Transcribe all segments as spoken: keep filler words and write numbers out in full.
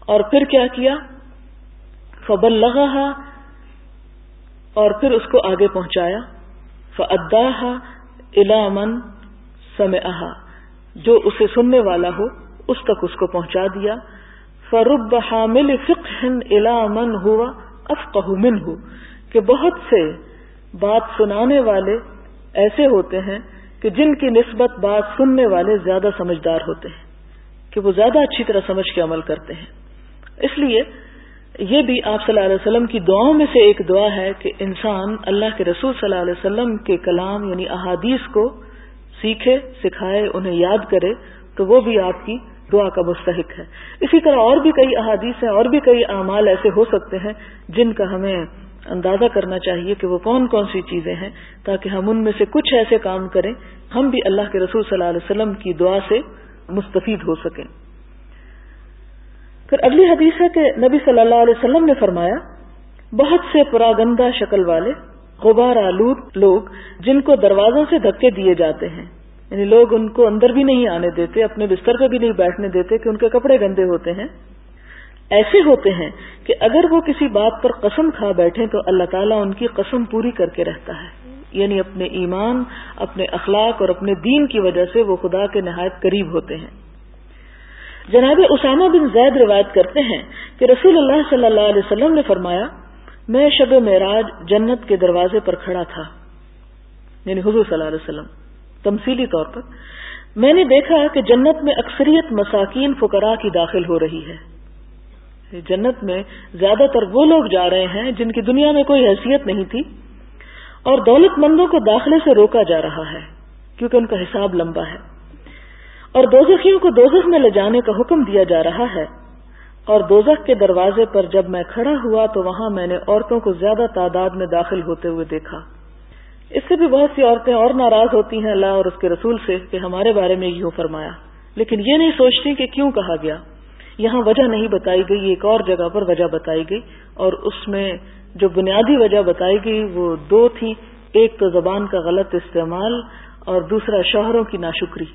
اور پھر کیا کیا؟ فبلغھا، اور پھر اس کو آگے پہنچایا، فاداھا الی من سمعھا، جو اسے سننے والا ہو اس تک اس کو پہنچا دیا. فرب حامل فقہ الی من هو افقہ منہ، کہ بہت سے بات سنانے والے ایسے ہوتے ہیں کہ جن کی نسبت بات سننے والے زیادہ سمجھدار ہوتے ہیں، کہ وہ زیادہ اچھی طرح سمجھ کے عمل کرتے ہیں. اس لیے یہ بھی آپ صلی اللہ علیہ وسلم کی دعاؤں میں سے ایک دعا ہے کہ انسان اللہ کے رسول صلی اللہ علیہ وسلم کے کلام یعنی احادیث کو سیکھے، سکھائے، انہیں یاد کرے، تو وہ بھی آپ کی دعا کا مستحق ہے. اسی طرح اور بھی کئی احادیث ہیں، اور بھی کئی اعمال ایسے ہو سکتے ہیں جن کا ہمیں اندازہ کرنا چاہیے کہ وہ کون کون سی چیزیں ہیں، تاکہ ہم ان میں سے کچھ ایسے کام کریں ہم بھی اللہ کے رسول صلی اللہ علیہ وسلم کی دعا سے مستفید ہو سکیں. پھر اگلی حدیث ہے کہ نبی صلی اللہ علیہ وسلم نے فرمایا، بہت سے پراگندہ شکل والے غبار آلود لوگ جن کو دروازوں سے دھکے دیے جاتے ہیں، یعنی لوگ ان کو اندر بھی نہیں آنے دیتے، اپنے بستر پہ بھی نہیں بیٹھنے دیتے کہ ان کے کپڑے گندے ہوتے ہیں، ایسے ہوتے ہیں کہ اگر وہ کسی بات پر قسم کھا بیٹھیں تو اللہ تعالیٰ ان کی قسم پوری کر کے رہتا ہے. یعنی اپنے ایمان، اپنے اخلاق اور اپنے دین کی وجہ سے وہ خدا کے نہایت قریب ہوتے ہیں. جناب اسامہ بن زید روایت کرتے ہیں کہ رسول اللہ صلی اللہ علیہ وسلم نے فرمایا، میں شب معراج جنت کے دروازے پر کھڑا تھا، یعنی حضور صلی اللہ علیہ وسلم تمثیلی طور پر. میں نے دیکھا کہ جنت میں اکثریت مساکین فقراء کی داخل ہو رہی ہے. جنت میں زیادہ تر وہ لوگ جا رہے ہیں جن کی دنیا میں کوئی حیثیت نہیں تھی، اور دولت مندوں کو داخلے سے روکا جا رہا ہے کیونکہ ان کا حساب لمبا ہے، اور دوزخیوں کو دوزخ میں لے جانے کا حکم دیا جا رہا ہے. اور دوزخ کے دروازے پر جب میں کھڑا ہوا تو وہاں میں نے عورتوں کو زیادہ تعداد میں داخل ہوتے ہوئے دیکھا. اس سے بھی بہت سی عورتیں اور ناراض ہوتی ہیں اللہ اور اس کے رسول سے کہ ہمارے بارے میں یوں فرمایا، لیکن یہ نہیں سوچتی کہ کیوں کہا گیا. یہاں وجہ نہیں بتائی گئی، ایک اور جگہ پر وجہ بتائی گئی، اور اس میں جو بنیادی وجہ بتائی گئی وہ دو تھی، ایک تو زبان کا غلط استعمال اور دوسرا شوہروں کی ناشکری.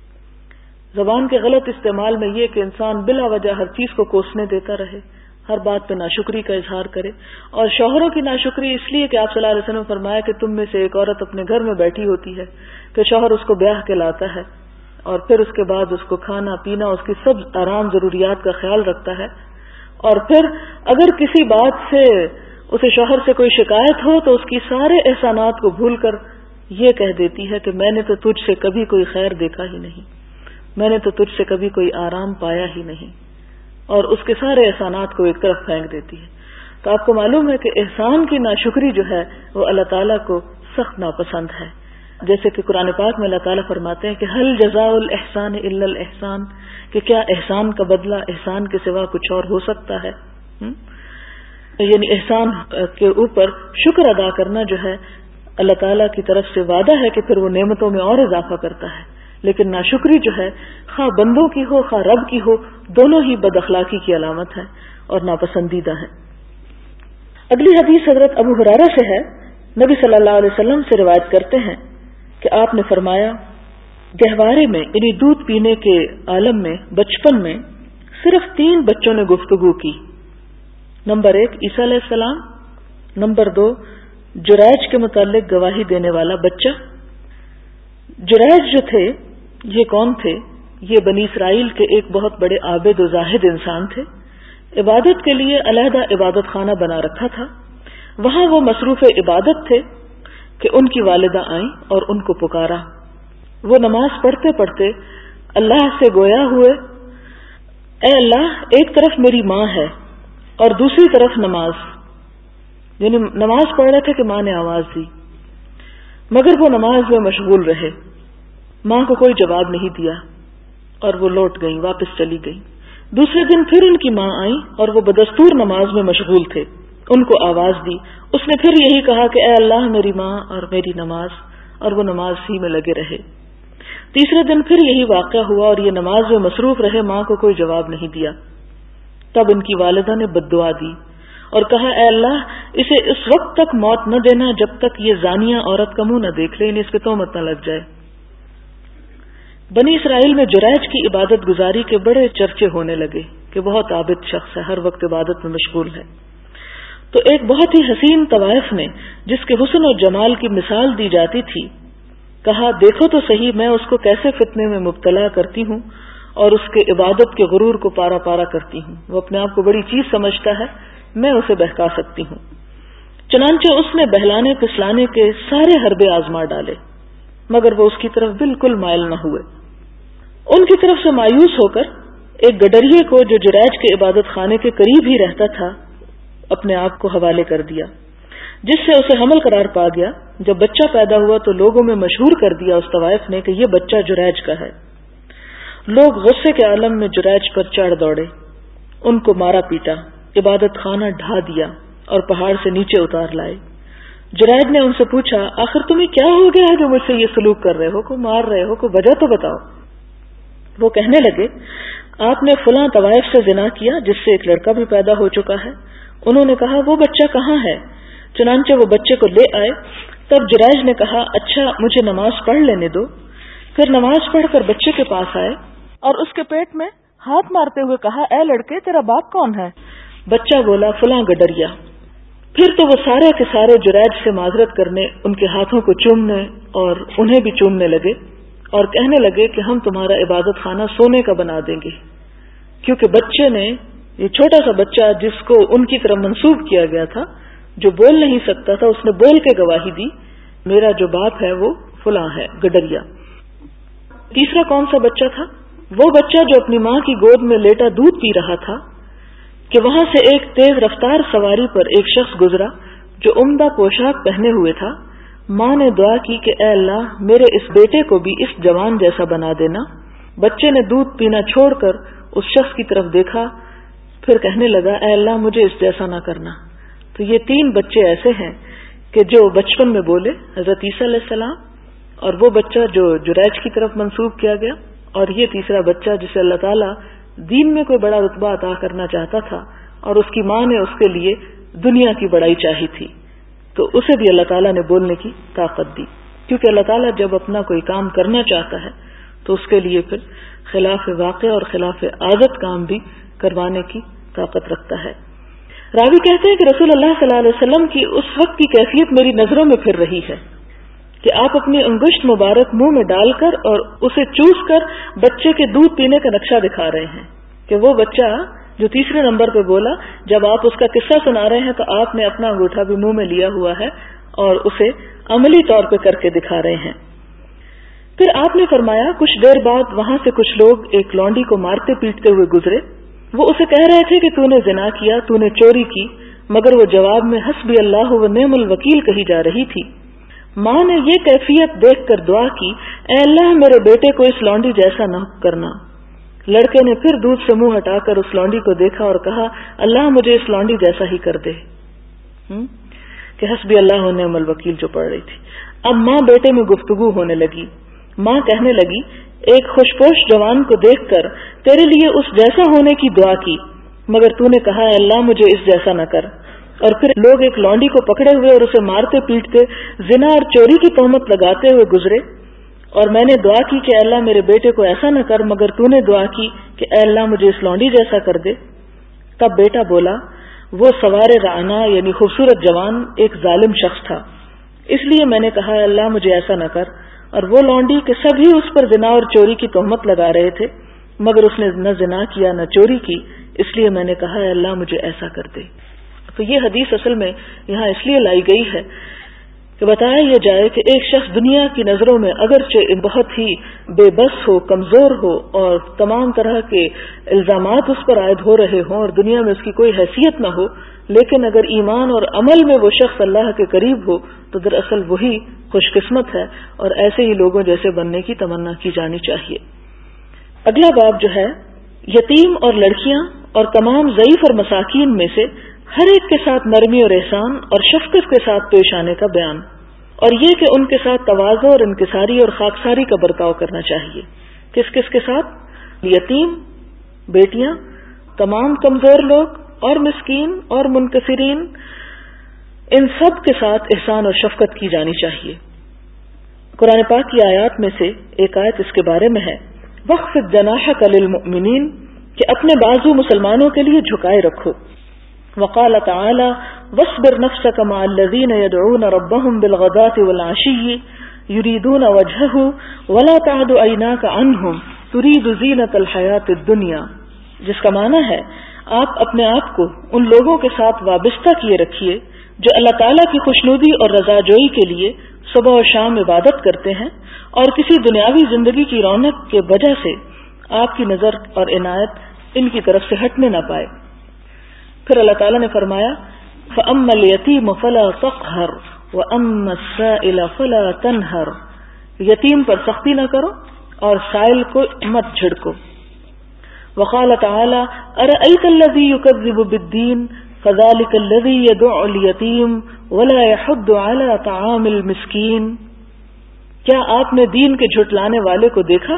زبان کے غلط استعمال میں یہ کہ انسان بلا وجہ ہر چیز کو کوسنے دیتا رہے، ہر بات پہ ناشکری کا اظہار کرے، اور شوہروں کی ناشکری اس لیے کہ آپ صلی اللہ علیہ وسلم نے فرمایا کہ تم میں سے ایک عورت اپنے گھر میں بیٹھی ہوتی ہے کہ شوہر اس کو بیاہ کے لاتا ہے، اور پھر اس کے بعد اس کو کھانا پینا، اس کی سب آرام ضروریات کا خیال رکھتا ہے، اور پھر اگر کسی بات سے اسے شوہر سے کوئی شکایت ہو تو اس کی سارے احسانات کو بھول کر یہ کہہ دیتی ہے کہ میں نے تو تجھ سے کبھی کوئی خیر دیکھا ہی نہیں، میں نے تو تجھ سے کبھی کوئی آرام پایا ہی نہیں، اور اس کے سارے احسانات کو ایک طرف پھینک دیتی ہے. تو آپ کو معلوم ہے کہ احسان کی ناشکری جو ہے وہ اللہ تعالیٰ کو سخت ناپسند ہے. جیسے کہ قرآن پاک میں اللہ تعالیٰ فرماتے ہیں کہ حل جزاء الاحسان الا الاحسان، کہ کیا احسان کا بدلہ احسان کے سوا کچھ اور ہو سکتا ہے. یعنی احسان کے اوپر شکر ادا کرنا جو ہے اللہ تعالیٰ کی طرف سے وعدہ ہے کہ پھر وہ نعمتوں میں اور اضافہ کرتا ہے، لیکن ناشکری جو ہے خواہ بندوں کی ہو خواہ رب کی ہو، دونوں ہی بد اخلاقی کی علامت ہے اور ناپسندیدہ ہے. اگلی حدیث حضرت ابو ہریرہ سے ہے. نبی صلی اللہ علیہ وسلم سے روایت کرتے ہیں کہ آپ نے فرمایا، گہوارے میں یعنی دودھ پینے کے عالم میں بچپن میں صرف تین بچوں نے گفتگو کی. نمبر ایک عیسیٰ علیہ السلام، نمبر دو جریج کے متعلق گواہی دینے والا بچہ. جریج جو تھے یہ کون تھے؟ یہ بنی اسرائیل کے ایک بہت بڑے عابد و زاہد انسان تھے. عبادت کے لیے علیحدہ عبادت خانہ بنا رکھا تھا. وہاں وہ مصروف عبادت تھے کہ ان کی والدہ آئیں اور ان کو پکارا. وہ نماز پڑھتے پڑھتے اللہ سے گویا ہوئے، اے اللہ، ایک طرف میری ماں ہے اور دوسری طرف نماز، یعنی نماز پڑھ رہے تھے کہ ماں نے آواز دی، مگر وہ نماز میں مشغول رہے. ماں کو کوئی جواب نہیں دیا اور وہ لوٹ گئیں، واپس چلی گئیں. دوسرے دن پھر ان کی ماں آئیں اور وہ بدستور نماز میں مشغول تھے. ان کو آواز دی. اس نے پھر یہی کہا کہ اے اللہ، میری ماں اور میری نماز، اور وہ نماز ہی میں لگے رہے. تیسرے دن پھر یہی واقعہ ہوا اور یہ نماز میں مصروف رہے، ماں کو کوئی جواب نہیں دیا. تب ان کی والدہ نے بد دعا دی اور کہا، اے اللہ، اسے اس وقت تک موت نہ دینا جب تک یہ زانیہ عورت کا منہ نہ دیکھ لے، اس پہ تہمت نہ لگ جائے. بنی اسرائیل میں جریج کی عبادت گزاری کے بڑے چرچے ہونے لگے. کہ بہت عابد شخص ہے، ہر وقت عبادت میں مشغول ہے۔ تو ایک بہت ہی حسین طوائف نے، جس کے حسن اور جمال کی مثال دی جاتی تھی، کہا دیکھو تو صحیح میں اس کو کیسے فتنے میں مبتلا کرتی ہوں اور اس کے عبادت کے غرور کو پارا پارا کرتی ہوں۔ وہ اپنے آپ کو بڑی چیز سمجھتا ہے، میں اسے بہکا سکتی ہوں۔ چنانچہ اس نے بہلانے پسلانے کے سارے حربے آزما ڈالے، مگر وہ اس کی طرف بالکل مائل نہ ہوئے۔ ان کی طرف سے مایوس ہو کر ایک گڈریے کو، جو جریج کے عبادت خانے کے قریب ہی رہتا تھا، اپنے آپ کو حوالے کر دیا، جس سے اسے حمل قرار پا گیا۔ جب بچہ پیدا ہوا تو لوگوں میں مشہور کر دیا اس طوائف نے کہ یہ بچہ جریج کا ہے۔ لوگ غصے کے عالم میں جریج پر چڑھ دوڑے، ان کو مارا پیٹا، عبادت خانہ ڈھا دیا اور پہاڑ سے نیچے اتار لائے۔ جریج نے ان سے پوچھا آخر تمہیں کیا ہو گیا ہے جو مجھ سے یہ سلوک کر رہے ہو، کو مار رہے ہو، کو وجہ تو بتاؤ۔ وہ کہنے لگے آپ نے فلاں طوائف سے زنا کیا جس سے ایک لڑکا بھی پیدا ہو چکا ہے۔ انہوں نے کہا وہ بچہ کہاں ہے؟ چنانچہ وہ بچے کو لے آئے۔ تب جریج نے کہا اچھا مجھے نماز پڑھ لینے دو۔ پھر نماز پڑھ کر بچے کے پاس آئے اور اس کے پیٹ میں ہاتھ مارتے ہوئے کہا اے لڑکے تیرا باپ کون ہے؟ بچہ بولا فلاں گڈریا۔ پھر تو وہ سارے کے سارے جریج سے معذرت کرنے، ان کے ہاتھوں کو چومنے اور انہیں بھی چومنے لگے اور کہنے لگے کہ ہم تمہارا عبادت خانہ سونے کا بنا دیں گے، کیونکہ بچے نے، یہ چھوٹا سا بچہ جس کو ان کی طرف منسوب کیا گیا تھا، جو بول نہیں سکتا تھا، اس نے بول کے گواہی دی میرا جو باپ ہے وہ فلاں ہے گڈریا۔ تیسرا کون سا بچہ تھا؟ وہ بچہ جو اپنی ماں کی گود میں لیٹا دودھ پی رہا تھا کہ وہاں سے ایک تیز رفتار سواری پر ایک شخص گزرا جو عمدہ پوشاک پہنے ہوئے تھا۔ ماں نے دعا کی کہ اے اللہ میرے اس بیٹے کو بھی اس جوان جیسا بنا دینا۔ بچے نے دودھ پینا چھوڑ کر اس شخص کی طرف دیکھا، پھر کہنے لگا اے اللہ مجھے اس جیسا نہ کرنا۔ تو یہ تین بچے ایسے ہیں کہ جو بچپن میں بولے، حضرت عیسیٰ علیہ السلام، اور وہ بچہ جو جریج کی طرف منسوب کیا گیا، اور یہ تیسرا بچہ جسے اللہ تعالیٰ دین میں کوئی بڑا رتبہ عطا کرنا چاہتا تھا اور اس کی ماں نے اس کے لیے دنیا کی بڑائی چاہی تھی، تو اسے بھی اللہ تعالیٰ نے بولنے کی طاقت دی، کیونکہ اللہ تعالیٰ جب اپنا کوئی کام کرنا چاہتا ہے تو اس کے لیے پھر خلاف واقع اور خلاف عادت کام بھی کروانے کی طاقت رکھتا ہے۔ راوی کہتے ہیں کہ رسول اللہ صلی اللہ علیہ وسلم کی اس وقت کی کیفیت میری نظروں میں پھر رہی ہے کہ آپ اپنی انگشت مبارک منہ میں ڈال کر اور اسے چوس کر بچے کے دودھ پینے کا نقشہ دکھا رہے ہیں، کہ وہ بچہ جو تیسرے نمبر پہ بولا، جب آپ اس کا قصہ سنا رہے ہیں تو آپ نے اپنا انگوٹھا بھی منہ میں لیا ہوا ہے اور اسے عملی طور پہ کر کے دکھا رہے ہیں۔ پھر آپ نے فرمایا کچھ دیر بعد وہاں سے کچھ لوگ ایک لونڈی کو مارتے پیٹتے ہوئے گزرے۔ وہ اسے کہہ رہے تھے کہ تو نے زنا کیا، تو نے چوری کی، مگر وہ جواب میں حسبی اللہ و نعم الوکیل کہی جا رہی تھی۔ ماں نے یہ کیفیت دیکھ کر دعا کی اے اللہ میرے بیٹے کو اس لونڈی جیسا نہ کرنا۔ لڑکے نے پھر دودھ سے منہ ہٹا کر اس لونڈی کو دیکھا اور کہا اللہ مجھے اس لونڈی جیسا ہی کر دے، کہ حسبی اللہ و نعم الوکیل جو پڑھ رہی تھی۔ اب ماں بیٹے میں گفتگو ہونے لگی۔ ماں کہنے لگی ایک خوشپوش جوان کو دیکھ کر تیرے لیے اس جیسا ہونے کی دعا کی، مگر تو نے کہا اے اللہ مجھے اس جیسا نہ کر۔ اور پھر لوگ ایک لونڈی کو پکڑے ہوئے اور اسے مارتے پیٹتے زنا اور چوری کی تہمت لگاتے ہوئے گزرے، اور میں نے دعا کی کہ اے اللہ میرے بیٹے کو ایسا نہ کر، مگر تو نے دعا کی کہ اے اللہ مجھے اس لونڈی جیسا کر دے۔ تب بیٹا بولا وہ سوار رعنا یعنی خوبصورت جوان ایک ظالم شخص تھا، اس لیے میں نے کہا اے اللہ مجھے ایسا نہ کر، اور وہ لونڈی کہ سبھی اس پر زنا اور چوری کی تہمت لگا رہے تھے، مگر اس نے نہ زنا کیا نہ چوری کی، اس لیے میں نے کہا اے اللہ مجھے ایسا کر دے۔ تو یہ حدیث اصل میں یہاں اس لیے لائی گئی ہے کہ بتایا یہ جائے کہ ایک شخص دنیا کی نظروں میں اگرچہ بہت ہی بے بس ہو، کمزور ہو، اور تمام طرح کے الزامات اس پر عائد ہو رہے ہوں اور دنیا میں اس کی کوئی حیثیت نہ ہو، لیکن اگر ایمان اور عمل میں وہ شخص اللہ کے قریب ہو تو دراصل وہی خوش قسمت ہے، اور ایسے ہی لوگوں جیسے بننے کی تمنا کی جانی چاہیے۔ اگلا باب جو ہے یتیم اور لڑکیاں اور تمام ضعیف اور مساکین میں سے ہر ایک کے ساتھ نرمی اور احسان اور شفقت کے ساتھ پیش آنے کا بیان، اور یہ کہ ان کے ساتھ تواضع اور انکساری اور خاکساری کا برتاؤ کرنا چاہیے۔ کس کس کے ساتھ؟ یتیم، بیٹیاں، تمام کمزور لوگ اور مسکین اور منکسرین، ان سب کے ساتھ احسان اور شفقت کی جانی چاہیے۔ قرآن پاک کی آیات میں سے ایک آیت اس کے بارے میں ہے وَخْفِضْ جَنَاحَكَ لِلْمُؤْمِنِينَ کہ اپنے بازو مسلمانوں کے لیے جھکائے رکھو۔ وقال تعالی واصبر نفسك مع الذين يدعون ربهم بالغداة والعشي يريدون وجهه ولا تعد عيناك عنهم تريد زينة الحياة الدنيا، جس کا معنی ہے آپ اپنے آپ کو ان لوگوں کے ساتھ وابستہ کیے رکھیے جو اللہ تعالیٰ کی خوشنودی اور رضا جوئی کے لیے صبح و شام عبادت کرتے ہیں اور کسی دنیاوی زندگی کی رونق کے وجہ سے آپ کی نظر اور عنایت ان کی طرف سے ہٹنے نہ پائے۔ پھر اللہ تعالیٰ نے فرمایا فَأَمَّا الْيَتِيمُ فَلَا تَقْهَرْ وَأَمَّا السَّائِلَ فَلَا تَنْهَرْ، یتیم پر سختی نہ کرو اور سائل کو مت جھڑکو۔ وقال تعالی أَرَأَيْتَ الَّذِي يُكَذِّبُ بِالدِّينِ فَذَلِكَ الَّذِي يَدُعُّ الْيَتِيمَ وَلَا يَحُضُّ عَلَى طَعَامِ الْمِسْكِينِ، کیا آپ نے دین کے جھٹلانے والے کو دیکھا؟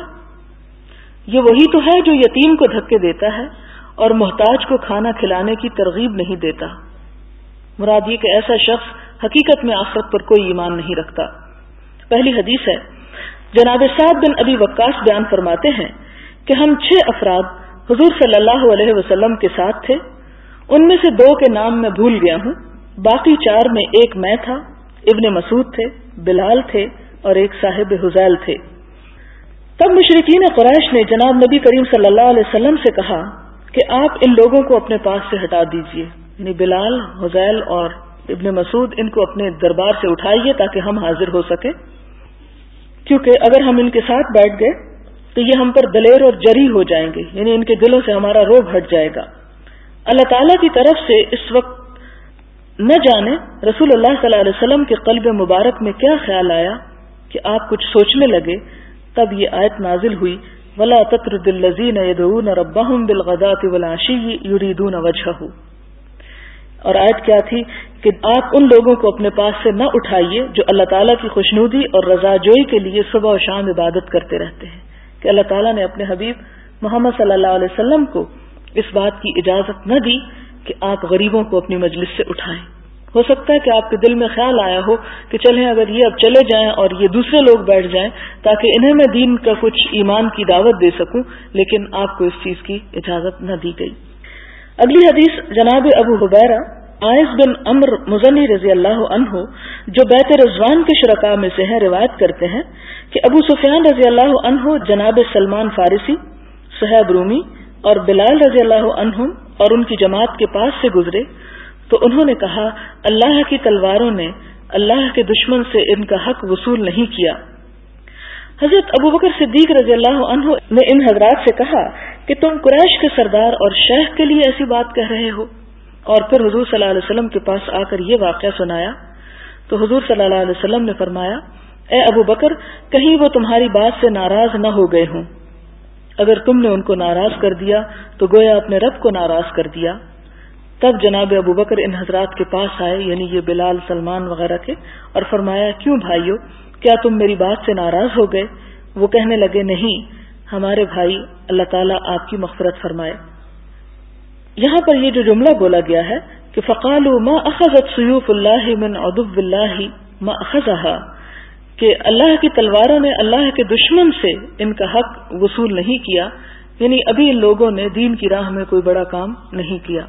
یہ وہی تو ہے جو یتیم کو دھکے دیتا ہے اور محتاج کو کھانا کھلانے کی ترغیب نہیں دیتا۔ مراد یہ کہ ایسا شخص حقیقت میں آخرت پر کوئی ایمان نہیں رکھتا۔ پہلی حدیث ہے، جناب سعد بن ابی وقاص بیان فرماتے ہیں کہ ہم چھ افراد حضور صلی اللہ علیہ وسلم کے ساتھ تھے، ان میں سے دو کے نام میں بھول گیا ہوں، باقی چار میں ایک میں تھا، ابن مسعود تھے، بلال تھے اور ایک صاحب حذیل تھے۔ تب مشرکین قریش نے جناب نبی کریم صلی اللہ علیہ وسلم سے کہا کہ آپ ان لوگوں کو اپنے پاس سے ہٹا دیجئے، یعنی بلال، حذیل اور ابن مسعود ان کو اپنے دربار سے اٹھائیے تاکہ ہم حاضر ہو سکیں، کیونکہ اگر ہم ان کے ساتھ بیٹھ گئے تو یہ ہم پر دلیر اور جری ہو جائیں گے، یعنی ان کے دلوں سے ہمارا روب ہٹ جائے گا۔ اللہ تعالیٰ کی طرف سے اس وقت نہ جانے رسول اللہ صلی اللہ علیہ وسلم کے قلب مبارک میں کیا خیال آیا کہ آپ کچھ سوچنے لگے، تب یہ آیت نازل ہوئی وَلَا تَطْرُدِ الَّذِينَ يَدْعُونَ رَبَّهُمْ بِالْغَدَاةِ وَالْعَشِيِّ يُرِيدُونَ وَجْهَهُ، اور آیت کیا تھی کہ آپ ان لوگوں کو اپنے پاس سے نہ اٹھائیے جو اللہ تعالیٰ کی خوشنودی اور رضا جوئی کے لیے صبح و شام عبادت کرتے رہتے ہیں، کہ اللہ تعالیٰ نے اپنے حبیب محمد صلی اللہ علیہ وسلم کو اس بات کی اجازت نہ دی کہ آپ غریبوں کو اپنی مجلس سے اٹھائیں۔ ہو سکتا ہے کہ آپ کے دل میں خیال آیا ہو کہ چلیں اگر یہ اب چلے جائیں اور یہ دوسرے لوگ بیٹھ جائیں تاکہ انہیں میں دین کا کچھ ایمان کی دعوت دے سکوں، لیکن آپ کو اس چیز کی اجازت نہ دی گئی۔ اگلی حدیث جناب ابو حبیرہ عائص بن عمر مزنی رضی اللہ عنہ جو بیت رضوان کے شرکاء میں سے ہیں روایت کرتے ہیں کہ ابو سفیان رضی اللہ عنہ جناب سلمان فارسی، صہیب رومی اور بلال رضی اللہ عنہم اور ان کی جماعت کے پاس سے گزرے تو انہوں نے کہا اللہ کی تلواروں نے اللہ کے دشمن سے ان کا حق وصول نہیں کیا۔ حضرت ابو بکر صدیق رضی اللہ عنہ نے ان حضرات سے کہا کہ تم قریش کے سردار اور شیخ کے لیے ایسی بات کہہ رہے ہو، اور پھر حضور صلی اللہ علیہ وسلم کے پاس آ کر یہ واقعہ سنایا تو حضور صلی اللہ علیہ وسلم نے فرمایا اے ابو بکر کہیں وہ تمہاری بات سے ناراض نہ ہو گئے ہوں، اگر تم نے ان کو ناراض کر دیا تو گویا اپنے رب کو ناراض کر دیا۔ تب جناب ابو بکر ان حضرات کے پاس آئے، یعنی یہ بلال، سلمان وغیرہ کے، اور فرمایا کیوں بھائیو، کیا تم میری بات سے ناراض ہو گئے؟ وہ کہنے لگے نہیں ہمارے بھائی، اللہ تعالیٰ آپ کی مغفرت فرمائے۔ یہاں پر یہ جو جملہ بولا گیا ہے کہ فقالوا ما اخذت سیوف اللہ من عدو اللہ ما اخذها، کہ اللہ کی تلواروں نے اللہ کے دشمن سے ان کا حق وصول نہیں کیا، یعنی ابھی ان لوگوں نے دین کی راہ میں کوئی بڑا کام نہیں کیا۔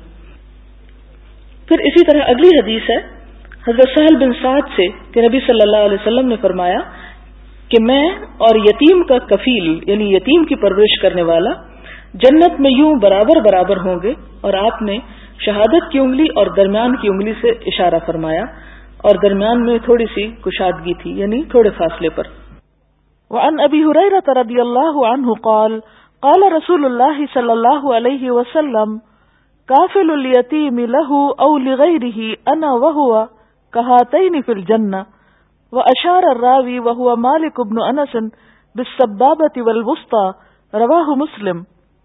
پھر اسی طرح اگلی حدیث ہے حضرت سہل بن سعد سے کہ نبی صلی اللہ علیہ وسلم نے فرمایا کہ میں اور یتیم کا کفیل، یعنی یتیم کی پرورش کرنے والا، جنت میں یوں برابر برابر ہوں گے، اور آپ نے شہادت کی انگلی اور درمیان کی انگلی سے اشارہ فرمایا، اور درمیان میں تھوڑی سی کشادگی تھی، یعنی تھوڑے فاصلے پر۔ وعن ابی ہریرہ رضی اللہ عنہ قال قال رسول اللہ صلی اللہ علیہ وسلم کافل الیتیم له او لغیرہ انا وہو کہاتین فی الجنہ، واشار الراوی وہو مالک بن انس بالسبابۃ والوسطى، رواہ مسلم۔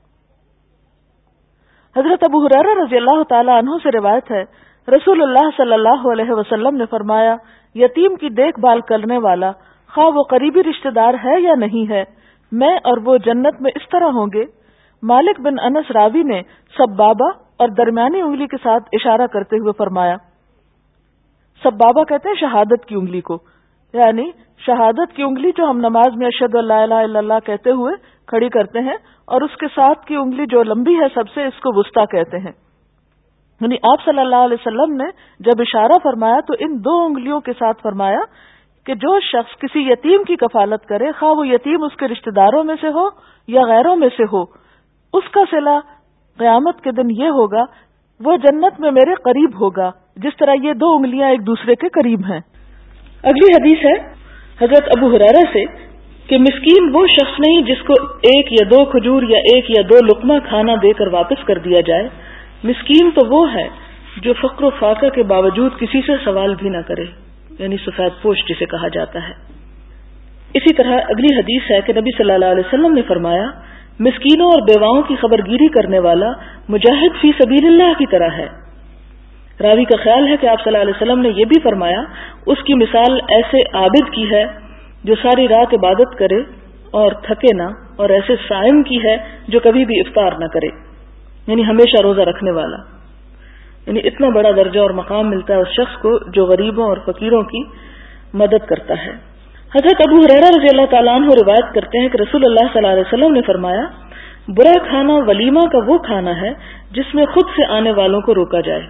حضرت ابو ہریرہ رضی اللہ تعالی عنہ سے روایت ہے رسول اللہ صلی اللہ علیہ وسلم نے فرمایا یتیم کی دیکھ بھال کرنے والا خواہ وہ قریبی رشتہ دار ہے یا نہیں ہے، میں اور وہ جنت میں اس طرح ہوں گے۔ مالک بن انس راوی نے سبابہ اور درمیانی انگلی کے ساتھ اشارہ کرتے ہوئے فرمایا، سبابہ کہتے ہیں شہادت کی انگلی کو، یعنی شہادت کی انگلی جو ہم نماز میں اشہد ان لا الہ الا اللہ کہتے ہوئے کھڑی کرتے ہیں اور اس کے ساتھ کی انگلی جو لمبی ہے سب سے، اس کو وسطیٰ کہتے ہیں. یعنی آپ صلی اللہ علیہ وسلم نے جب اشارہ فرمایا تو ان دو انگلیوں کے ساتھ فرمایا کہ جو شخص کسی یتیم کی کفالت کرے، خواہ وہ یتیم اس کے رشتہ داروں میں سے ہو یا غیروں میں سے ہو، اس کا صلہ قیامت کے دن یہ ہوگا، وہ جنت میں میرے قریب ہوگا جس طرح یہ دو انگلیاں ایک دوسرے کے قریب ہیں. اگلی حدیث ہے حضرت ابو ہریرہ سے کہ مسکین وہ شخص نہیں جس کو ایک یا دو کھجور یا ایک یا دو لقمہ کھانا دے کر واپس کر دیا جائے. مسکین تو وہ ہے جو فقر و فاقہ کے باوجود کسی سے سوال بھی نہ کرے، یعنی سفید پوش جسے کہا جاتا ہے. اسی طرح اگلی حدیث ہے کہ نبی صلی اللہ علیہ وسلم نے فرمایا مسکینوں اور بیواؤں کی خبر گیری کرنے والا مجاہد فی سبیل اللہ کی طرح ہے. راوی کا خیال ہے کہ آپ صلی اللہ علیہ وسلم نے یہ بھی فرمایا اس کی مثال ایسے عابد کی ہے جو ساری رات عبادت کرے اور تھکے نہ، اور ایسے صائم کی ہے جو کبھی بھی افطار نہ کرے، یعنی ہمیشہ روزہ رکھنے والا. یعنی اتنا بڑا درجہ اور مقام ملتا ہے اس شخص کو جو غریبوں اور فقیروں کی مدد کرتا ہے. حضرت ابو ہریرہ رضی اللہ تعالیٰ عنہ روایت کرتے ہیں کہ رسول اللہ صلی اللہ علیہ وسلم نے فرمایا برا کھانا ولیمہ کا وہ کھانا ہے جس میں خود سے آنے والوں کو روکا جائے.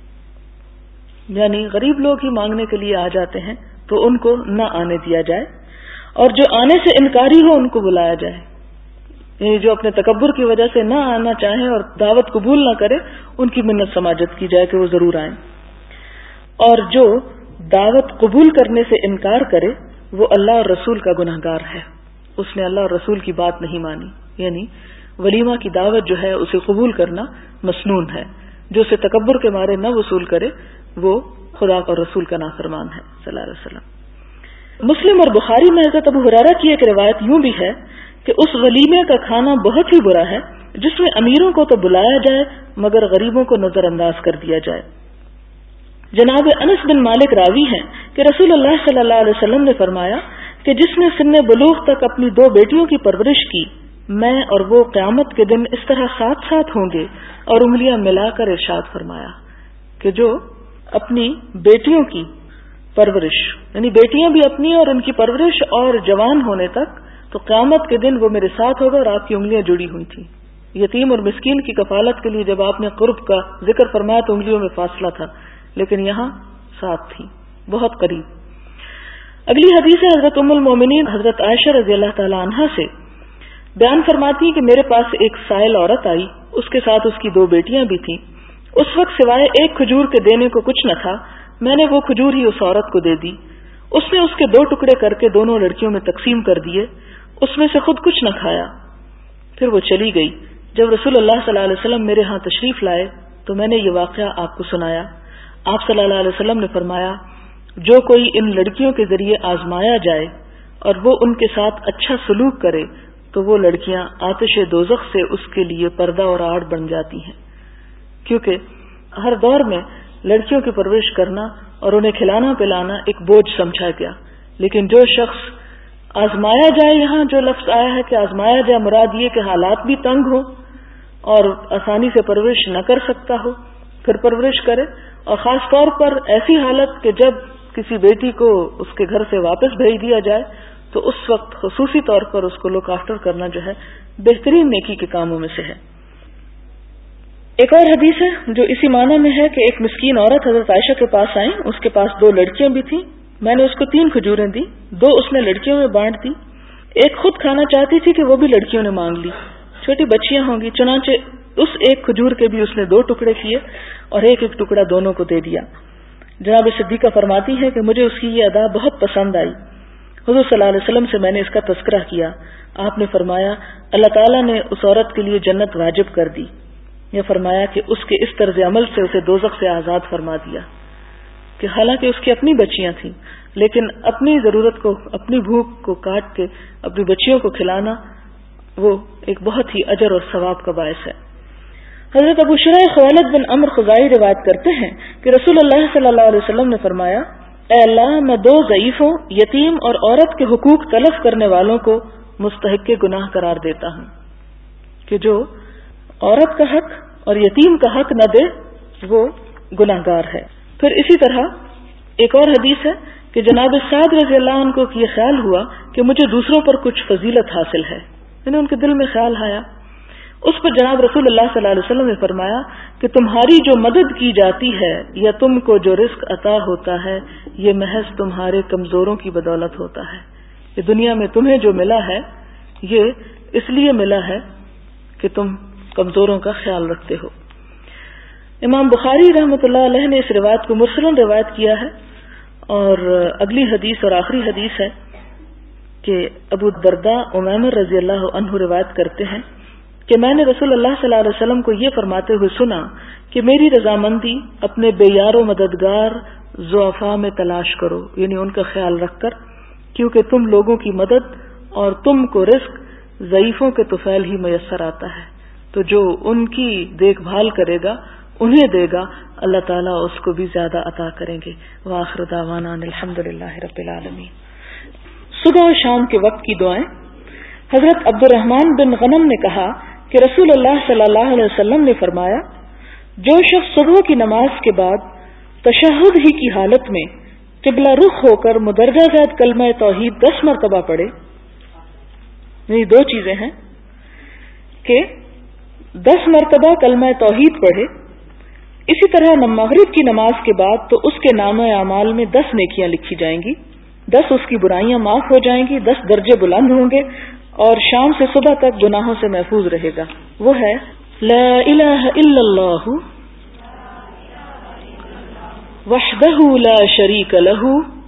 یعنی غریب لوگ ہی مانگنے کے لیے آ جاتے ہیں تو ان کو نہ آنے دیا جائے، اور جو آنے سے انکاری ہو ان کو بلایا جائے. یعنی جو اپنے تکبر کی وجہ سے نہ آنا چاہیں اور دعوت قبول نہ کرے ان کی منت سماجت کی جائے کہ وہ ضرور آئیں. اور جو دعوت قبول کرنے سے انکار کرے وہ اللہ اور رسول کا گناہ گار ہے، اس نے اللہ اور رسول کی بات نہیں مانی. یعنی ولیمہ کی دعوت جو ہے اسے قبول کرنا مسنون ہے. جو اسے تکبر کے مارے نہ وصول کرے وہ خدا اور رسول کا نافرمان ہے صلی اللہ علیہ وسلم. مسلم اور بخاری میں حضرت ابو ہریرہ کی ایک روایت یوں بھی ہے کہ اس ولیمے کا کھانا بہت ہی برا ہے جس میں امیروں کو تو بلایا جائے مگر غریبوں کو نظر انداز کر دیا جائے. جناب انس بن مالک راوی ہیں کہ رسول اللہ صلی اللہ علیہ وسلم نے فرمایا کہ جس نے سن بلوغ تک اپنی دو بیٹیوں کی پرورش کی، میں اور وہ قیامت کے دن اس طرح ساتھ ساتھ ہوں گے. اور انگلیاں ملا کر ارشاد فرمایا کہ جو اپنی بیٹیوں کی پرورش، یعنی بیٹیاں بھی اپنی اور ان کی پرورش اور جوان ہونے تک، تو قیامت کے دن وہ میرے ساتھ ہوگا اور آپ کی انگلیاں جڑی ہوئی تھیں. یتیم اور مسکین کی کفالت کے لیے جب آپ نے قرب کا ذکر فرمایا تو انگلیوں میں فاصلہ تھا، لیکن یہاں ساتھ تھی، بہت قریب. اگلی حدیث ہے حضرت ام المومنین حضرت عائشہ رضی اللہ تعالی عنہا سے، بیان فرماتی کہ میرے پاس ایک سائل عورت آئی، اس کے ساتھ اس کی دو بیٹیاں بھی تھیں. اس وقت سوائے ایک کھجور کے دینے کو کچھ نہ تھا. میں نے وہ کھجور ہی اس عورت کو دے دی. اس نے اس کے دو ٹکڑے کر کے دونوں لڑکیوں میں تقسیم کر دیے. اس میں سے خود کچھ نہ کھایا. پھر وہ چلی گئی. جب رسول اللہ صلی اللہ علیہ وسلم میرے ہاں تشریف لائے تو میں نے یہ واقعہ آپ کو سنایا. آپ صلی اللہ علیہ وسلم نے فرمایا جو کوئی ان لڑکیوں کے ذریعے آزمایا جائے اور وہ ان کے ساتھ اچھا سلوک کرے تو وہ لڑکیاں آتش دوزخ سے اس کے لیے پردہ اور آڑ بن جاتی ہیں. کیونکہ ہر دور میں لڑکیوں کی پرورش کرنا اور انہیں کھلانا پلانا ایک بوجھ سمجھا گیا، لیکن جو شخص آزمایا جائے، یہاں جو لفظ آیا ہے کہ آزمایا جائے، مراد یہ کہ حالات بھی تنگ ہو اور آسانی سے پرورش نہ کر سکتا ہو پھر پرورش کرے. اور خاص طور پر ایسی حالت کہ جب کسی بیٹی کو اس کے گھر سے واپس بھیج دیا جائے تو اس وقت خصوصی طور پر اس کو لک آفٹر کرنا جو ہے بہترین نیکی کے کاموں میں سے ہے. ایک اور حدیث ہے جو اسی معنی میں ہے کہ ایک مسکین عورت حضرت عائشہ کے پاس آئی. اس کے پاس دو لڑکیاں بھی تھیں. میں نے اس کو تین کھجوریں دی، دو اس نے لڑکیوں میں بانٹ دی. ایک خود کھانا چاہتی تھی کہ وہ بھی لڑکیوں نے مانگ لی. چھوٹی بچیاں ہوں گی، چنانچہ اس ایک کھجور کے بھی اس نے دو ٹکڑے کیے اور ایک ایک ٹکڑا دونوں کو دے دیا. جناب صدیقہ فرماتی ہے کہ مجھے اس کی یہ ادا بہت پسند آئی. حضور صلی اللہ علیہ وسلم سے میں نے اس کا تذکرہ کیا. آپ نے فرمایا اللہ تعالیٰ نے اس عورت کے لیے جنت واجب کر دی. یہ فرمایا کہ اس کے اس طرز عمل سے اسے دوزخ سے آزاد فرما دیا کہ حالانکہ اس کی اپنی بچیاں تھیں لیکن اپنی ضرورت کو، اپنی بھوک کو کاٹ کے اپنی بچیوں کو کھلانا وہ ایک بہت ہی اجر اور ثواب کا باعث ہے. حضرت ابو شریح خوالد بن عمر خزائی روایت کرتے ہیں کہ رسول اللہ صلی اللہ علیہ وسلم نے فرمایا اے اللہ میں دو ضعیفوں، یتیم اور عورت کے حقوق تلف کرنے والوں کو مستحق گناہ قرار دیتا ہوں کہ جو عورت کا حق اور یتیم کا حق نہ دے وہ گناہ گار ہے. پھر اسی طرح ایک اور حدیث ہے کہ جناب سعد رضی اللہ عنہ کو یہ خیال ہوا کہ مجھے دوسروں پر کچھ فضیلت حاصل ہے. یعنی ان کے دل میں خیال آیا. اس پر جناب رسول اللہ صلی اللہ علیہ وسلم نے فرمایا کہ تمہاری جو مدد کی جاتی ہے یا تم کو جو رزق عطا ہوتا ہے یہ محض تمہارے کمزوروں کی بدولت ہوتا ہے. یہ دنیا میں تمہیں جو ملا ہے یہ اس لیے ملا ہے کہ تم کمزوروں کا خیال رکھتے ہو. امام بخاری رحمۃ اللہ علیہ نے اس روایت کو مرسلاً روایت کیا ہے، اور اگلی حدیث اور آخری حدیث ہے کہ ابو الدرداء امیمہ رضی اللہ عنہ روایت کرتے ہیں کہ میں نے رسول اللہ صلی اللہ علیہ وسلم کو یہ فرماتے ہوئے سنا کہ میری رضامندی اپنے بے یار و مددگار ضعفاء میں تلاش کرو، یعنی ان کا خیال رکھ کر، کیونکہ تم لوگوں کی مدد اور تم کو رزق ضعیفوں کے طفیل ہی میسر آتا ہے. تو جو ان کی دیکھ بھال کرے گا انہیں دے گا، اللہ تعالیٰ اس کو بھی زیادہ عطا کریں گے. وآخر دعوانا الحمدللہ رب العالمین. صبح و شام کے وقت کی دعائیں. حضرت عبد الرحمن بن غنم نے کہا کہ رسول اللہ صلی اللہ علیہ وسلم نے فرمایا جو شخص صبح کی نماز کے بعد تشہد ہی کی حالت میں قبلہ رخ ہو کر مدرجہ ذات کلمہ توحید دس مرتبہ پڑھے، یہ دو چیزیں ہیں کہ دس مرتبہ کلمہ توحید پڑھے، اسی طرح مغرب کی نماز کے بعد تو اس کے نامہ اعمال میں دس نیکیاں لکھی جائیں گی، دس اس کی برائیاں معاف ہو جائیں گی، دس درجے بلند ہوں گے، اور شام سے صبح تک گناہوں سے محفوظ رہے گا. وہ ہے لا الہ الا اللہ وحدہ لا شریک لہ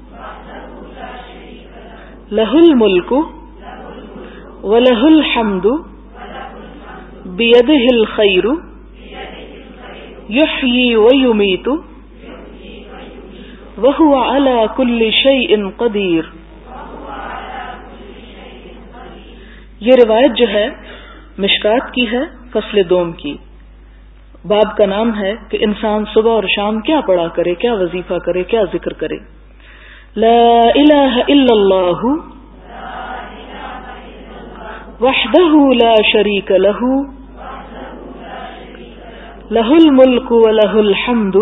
لہ الملک ولہ الحمد بیدہ الخیر یحیی ویمیت وہو علی کل شیء قدیر. یہ روایت جو ہے مشکات کی ہے، فصل دوم کی. باب کا نام ہے کہ انسان صبح اور شام کیا پڑھا کرے، کیا وظیفہ کرے، کیا ذکر کرے. لا الہ الا اللہ وحدہ لا شریک لہ لہ الملک ولہ الحمد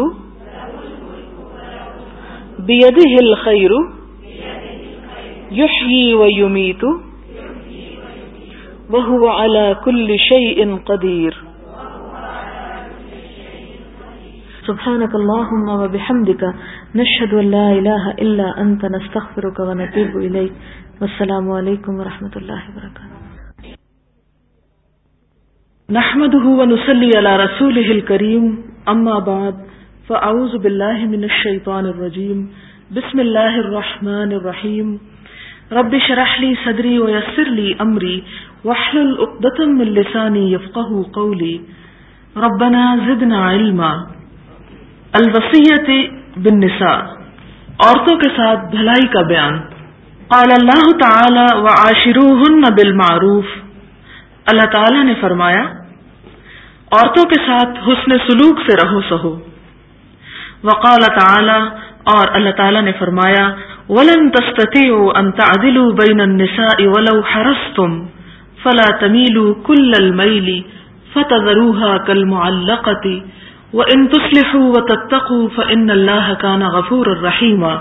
بیدہ الخیر یحیی ویمیت وَهُوَ عَلَى كُلِّ شَيْءٍ قَدِيرٌ. سبحانك اللهم وبحمدك نشهد أن لا إله إلا أنت نستغفرك ونتوب إليك. والسلام عليكم ورحمة الله وبركاته. نحمده ونصلي على رسوله الكريم. أما بعد فأعوذ بالله من الشيطان الرجيم. بسم الله الرحمن الرحيم. رب اشرح لي صدري ويسر لي امري واحلل عقدة من لساني يفقهوا قولي. ربنا زدنا علما. الوصیت بالنساء، عورتوں کے ساتھ بھلائی کا بیان. قال اللہ تعالی وعاشروہن بالمعروف، اللہ تعالی نے فرمایا عورتوں کے ساتھ حسن سلوک سے رہو سہو. وقال تعالی، اور اللہ تعالی نے فرمایا وَلَن تَسْتَطِيعُوا أَن تَعْدِلُوا بَيْنَ النِّسَاءِ وَلَوْ حَرَصْتُمْ فَلَا تَمِيلُوا كُلَّ الْمَيْلِ فَتَذَرُوهَا كَالْمُعَلَّقَةِ وَإِن تُصْلِحُوا وَتَتَّقُوا فَإِنَّ اللَّهَ كَانَ غَفُورًا رَحِيمًا.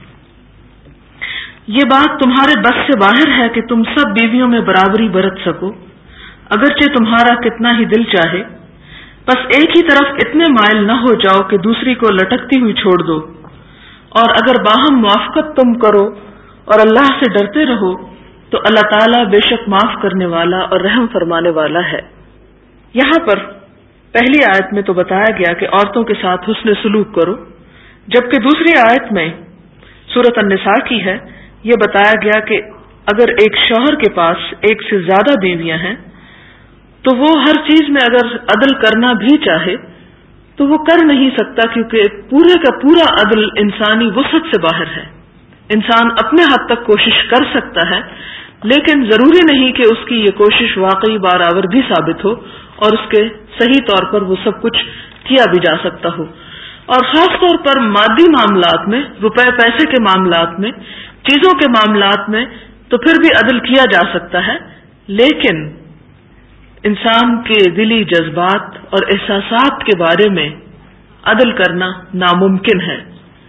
یہ بات تمہارے بس سے باہر ہے کہ تم سب بیویوں میں برابری برت سکو، اگرچہ تمہارا کتنا ہی دل چاہے، بس ایک ہی طرف اتنے مائل نہ ہو جاؤ کہ دوسری کو لٹکتی ہوئی چھوڑ دو. اور اگر باہم موافقت تم کرو اور اللہ سے ڈرتے رہو تو اللہ تعالیٰ بے شک معاف کرنے والا اور رحم فرمانے والا ہے. یہاں پر پہلی آیت میں تو بتایا گیا کہ عورتوں کے ساتھ حسن سلوک کرو، جبکہ دوسری آیت میں سورۃ النساء کی ہے، یہ بتایا گیا کہ اگر ایک شوہر کے پاس ایک سے زیادہ بیویاں ہیں تو وہ ہر چیز میں اگر عدل کرنا بھی چاہے تو وہ کر نہیں سکتا، کیونکہ پورے کا پورا عدل انسانی وسعت سے باہر ہے. انسان اپنے حد تک کوشش کر سکتا ہے، لیکن ضروری نہیں کہ اس کی یہ کوشش واقعی بارآور بھی ثابت ہو اور اس کے صحیح طور پر وہ سب کچھ کیا بھی جا سکتا ہو. اور خاص طور پر مادی معاملات میں، روپے پیسے کے معاملات میں، چیزوں کے معاملات میں تو پھر بھی عدل کیا جا سکتا ہے، لیکن انسان کے دلی جذبات اور احساسات کے بارے میں عدل کرنا ناممکن ہے.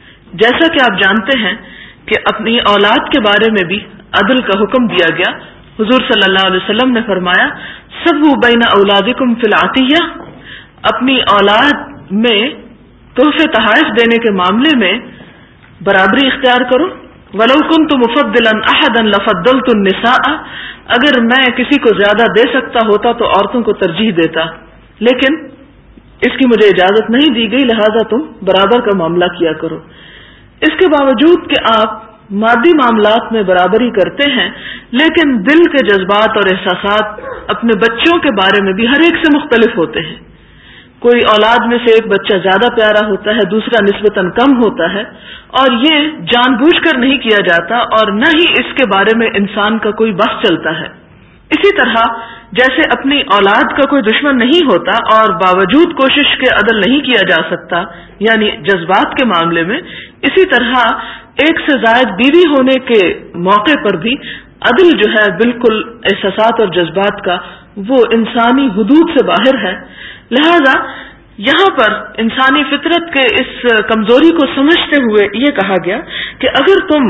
جیسا کہ آپ جانتے ہیں کہ اپنی اولاد کے بارے میں بھی عدل کا حکم دیا گیا، حضور صلی اللہ علیہ وسلم نے فرمایا سبو بین اولادکم فی العطیہ، اپنی اولاد میں تحفے تحائف دینے کے معاملے میں برابری اختیار کرو. ولو کنت مفضلا احدا لفضلت النساء، اگر میں کسی کو زیادہ دے سکتا ہوتا تو عورتوں کو ترجیح دیتا، لیکن اس کی مجھے اجازت نہیں دی گئی، لہذا تم برابر کا معاملہ کیا کرو. اس کے باوجود کہ آپ مادی معاملات میں برابری کرتے ہیں، لیکن دل کے جذبات اور احساسات اپنے بچوں کے بارے میں بھی ہر ایک سے مختلف ہوتے ہیں. کوئی اولاد میں سے ایک بچہ زیادہ پیارا ہوتا ہے، دوسرا نسبتاً کم ہوتا ہے، اور یہ جان بوجھ کر نہیں کیا جاتا اور نہ ہی اس کے بارے میں انسان کا کوئی بس چلتا ہے. اسی طرح جیسے اپنی اولاد کا کوئی دشمن نہیں ہوتا اور باوجود کوشش کے عدل نہیں کیا جا سکتا، یعنی جذبات کے معاملے میں، اسی طرح ایک سے زائد بیوی ہونے کے موقع پر بھی عدل جو ہے بالکل احساسات اور جذبات کا وہ انسانی حدود سے باہر ہے. لہذا یہاں پر انسانی فطرت کے اس کمزوری کو سمجھتے ہوئے یہ کہا گیا کہ اگر تم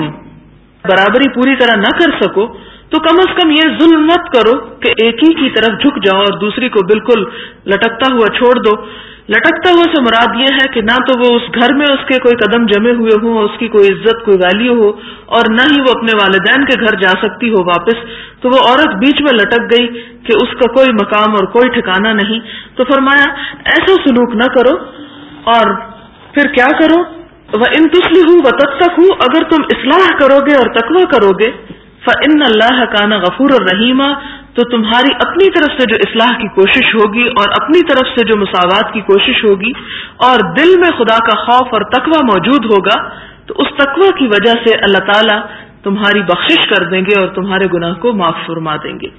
برابری پوری طرح نہ کر سکو تو کم از کم یہ ظلم مت کرو کہ ایک ہی کی طرف جھک جاؤ اور دوسری کو بالکل لٹکتا ہوا چھوڑ دو. لٹکتا ہوا سے مراد یہ ہے کہ نہ تو وہ اس گھر میں اس کے کوئی قدم جمے ہوئے ہوں، اس کی کوئی عزت کوئی ویلیو ہو، اور نہ ہی وہ اپنے والدین کے گھر جا سکتی ہو واپس، تو وہ عورت بیچ میں لٹک گئی کہ اس کا کوئی مقام اور کوئی ٹھکانہ نہیں. تو فرمایا ایسا سلوک نہ کرو، اور پھر کیا کرو؟ وَإِن تُصْلِحُوا وَتَتَّقُوا، اگر تم اصلاح کرو گے اور تقوی کرو گے، فَإِنَّ اللَّهَ كَانَ غَفُورًا رَحِيمًا، تو تمہاری اپنی طرف سے جو اصلاح کی کوشش ہوگی اور اپنی طرف سے جو مساوات کی کوشش ہوگی اور دل میں خدا کا خوف اور تقوی موجود ہوگا، تو اس تقوی کی وجہ سے اللہ تعالیٰ تمہاری بخشش کر دیں گے اور تمہارے گناہ کو معاف فرما دیں گے.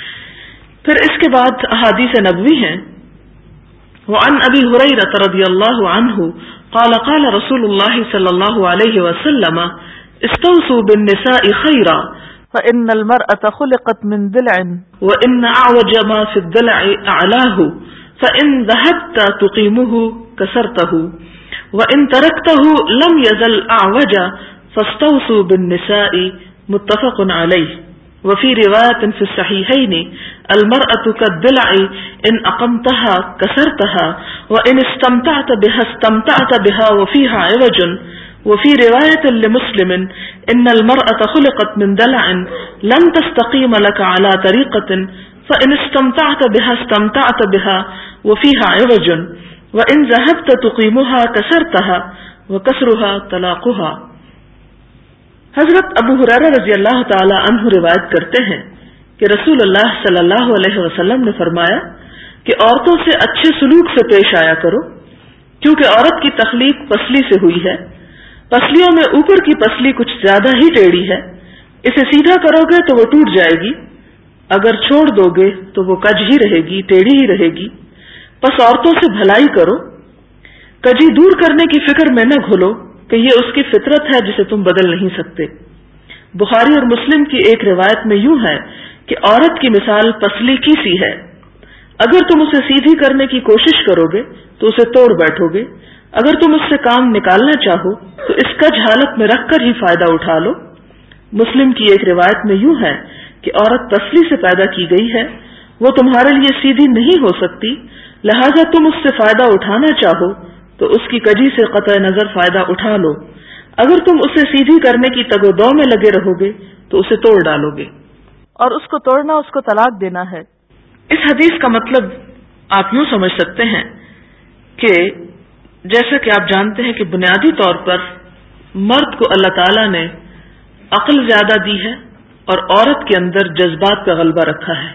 پھر اس کے بعد احادیث نبوی ہیں. وعن ابی ہریرہ رضی اللہ عنہ قال قال رسول اللہ صلی اللہ علیہ وسلم استوصوا بالنساء خیرا فإن المرأة خلقت من ضلع وإن أعوج ما في الضلع أعلاه فإن ذهبت تقيمه كسرته وإن تركته لم يزل أعوجا فاستوصوا بالنساء متفق عليه. وفي رواية في الصحيحين المرأة كالضلع إن أقمتها كسرتها وإن استمتعت بها استمتعت بها وفيها عوج. وفي رواية لمسلم إن المرأة خلقت من دلع لن تستقيم لك على طريقة فإن استمتعت بها استمتعت بها وفيها عوج وإن ذهبت تقيمها كسرتها وكسرها طلاقها. حضرت ابو ہریرہ رضی اللہ تعالی عنہ روایت کرتے ہیں کہ رسول اللہ صلی اللہ علیہ وسلم نے فرمایا کہ عورتوں سے اچھے سلوک سے پیش آیا کرو، کیونکہ عورت کی تخلیق پسلی سے ہوئی ہے. پسلیوں میں اوپر کی پسلی کچھ زیادہ ہی ٹیڑھی ہے، اسے سیدھا کرو گے تو وہ ٹوٹ جائے گی، اگر چھوڑ دو گے تو وہ کج ہی رہے گی، ٹیڑھی ہی رہے گی. پس عورتوں سے بھلائی کرو، کجی دور کرنے کی فکر میں نہ گھلو کہ یہ اس کی فطرت ہے جسے تم بدل نہیں سکتے. بخاری اور مسلم کی ایک روایت میں یوں ہے کہ عورت کی مثال پسلی کی سی ہے، اگر تم اسے سیدھی کرنے کی کوشش کرو گے تو اسے توڑ بیٹھو گے، اگر تم اس سے کام نکالنا چاہو تو اس کج حالت میں رکھ کر ہی فائدہ اٹھا لو. مسلم کی ایک روایت میں یوں ہے کہ عورت پسلی سے پیدا کی گئی ہے، وہ تمہارے لیے سیدھی نہیں ہو سکتی، لہذا تم اس سے فائدہ اٹھانا چاہو تو اس کی کجی سے قطع نظر فائدہ اٹھا لو، اگر تم اسے سیدھی کرنے کی تگ و دو میں لگے رہو گے تو اسے توڑ ڈالو گے، اور اس کو توڑنا اس کو طلاق دینا ہے. اس حدیث کا مطلب آپ یوں سمجھ سکتے ہیں کہ جیسا کہ آپ جانتے ہیں کہ بنیادی طور پر مرد کو اللہ تعالیٰ نے عقل زیادہ دی ہے اور عورت کے اندر جذبات کا غلبہ رکھا ہے.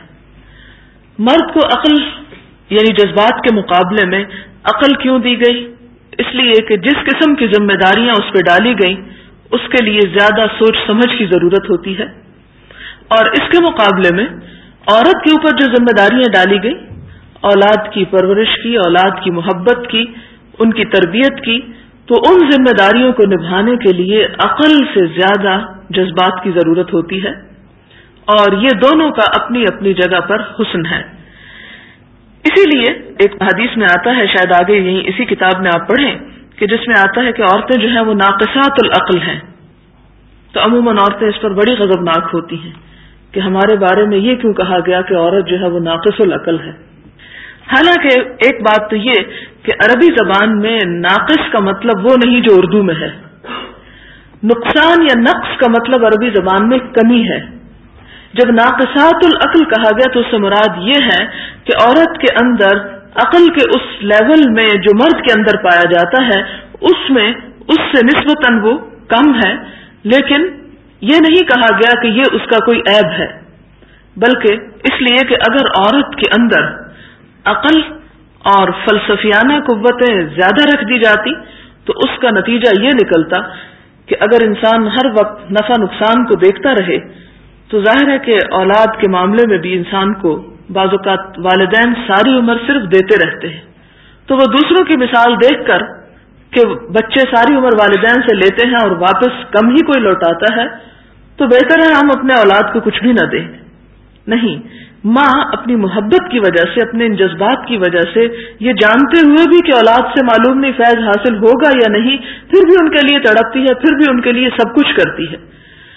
مرد کو عقل یعنی جذبات کے مقابلے میں عقل کیوں دی گئی؟ اس لیے کہ جس قسم کی ذمہ داریاں اس پہ ڈالی گئیں اس کے لیے زیادہ سوچ سمجھ کی ضرورت ہوتی ہے، اور اس کے مقابلے میں عورت کے اوپر جو ذمہ داریاں ڈالی گئی، اولاد کی پرورش کی، اولاد کی محبت کی، ان کی تربیت کی، تو ان ذمہ داریوں کو نبھانے کے لیے عقل سے زیادہ جذبات کی ضرورت ہوتی ہے، اور یہ دونوں کا اپنی اپنی جگہ پر حسن ہے. اسی لیے ایک حدیث میں آتا ہے، شاید آگے یہیں اسی کتاب میں آپ پڑھیں، کہ جس میں آتا ہے کہ عورتیں جو ہیں وہ ناقصات العقل ہیں، تو عموماً عورتیں اس پر بڑی غضبناک ہوتی ہیں کہ ہمارے بارے میں یہ کیوں کہا گیا کہ عورت جو ہے وہ ناقص العقل ہے. حالانکہ ایک بات تو یہ کہ عربی زبان میں ناقص کا مطلب وہ نہیں جو اردو میں ہے. نقصان یا نقص کا مطلب عربی زبان میں کمی ہے. جب ناقصات العقل کہا گیا تو اس سے مراد یہ ہے کہ عورت کے اندر عقل کے اس لیول میں جو مرد کے اندر پایا جاتا ہے اس میں اس سے نسبتاً وہ کم ہے، لیکن یہ نہیں کہا گیا کہ یہ اس کا کوئی عیب ہے، بلکہ اس لیے کہ اگر عورت کے اندر عقل اور فلسفیانہ قوتیں زیادہ رکھ دی جاتی تو اس کا نتیجہ یہ نکلتا کہ اگر انسان ہر وقت نفع نقصان کو دیکھتا رہے تو ظاہر ہے کہ اولاد کے معاملے میں بھی انسان کو بعض اوقات والدین ساری عمر صرف دیتے رہتے ہیں، تو وہ دوسروں کی مثال دیکھ کر کہ بچے ساری عمر والدین سے لیتے ہیں اور واپس کم ہی کوئی لوٹاتا ہے تو بہتر ہے ہم اپنے اولاد کو کچھ بھی نہ دیں. نہیں، ماں اپنی محبت کی وجہ سے، اپنے ان جذبات کی وجہ سے، یہ جانتے ہوئے بھی کہ اولاد سے معلوم نہیں فیض حاصل ہوگا یا نہیں، پھر بھی ان کے لیے تڑپتی ہے، پھر بھی ان کے لیے سب کچھ کرتی ہے.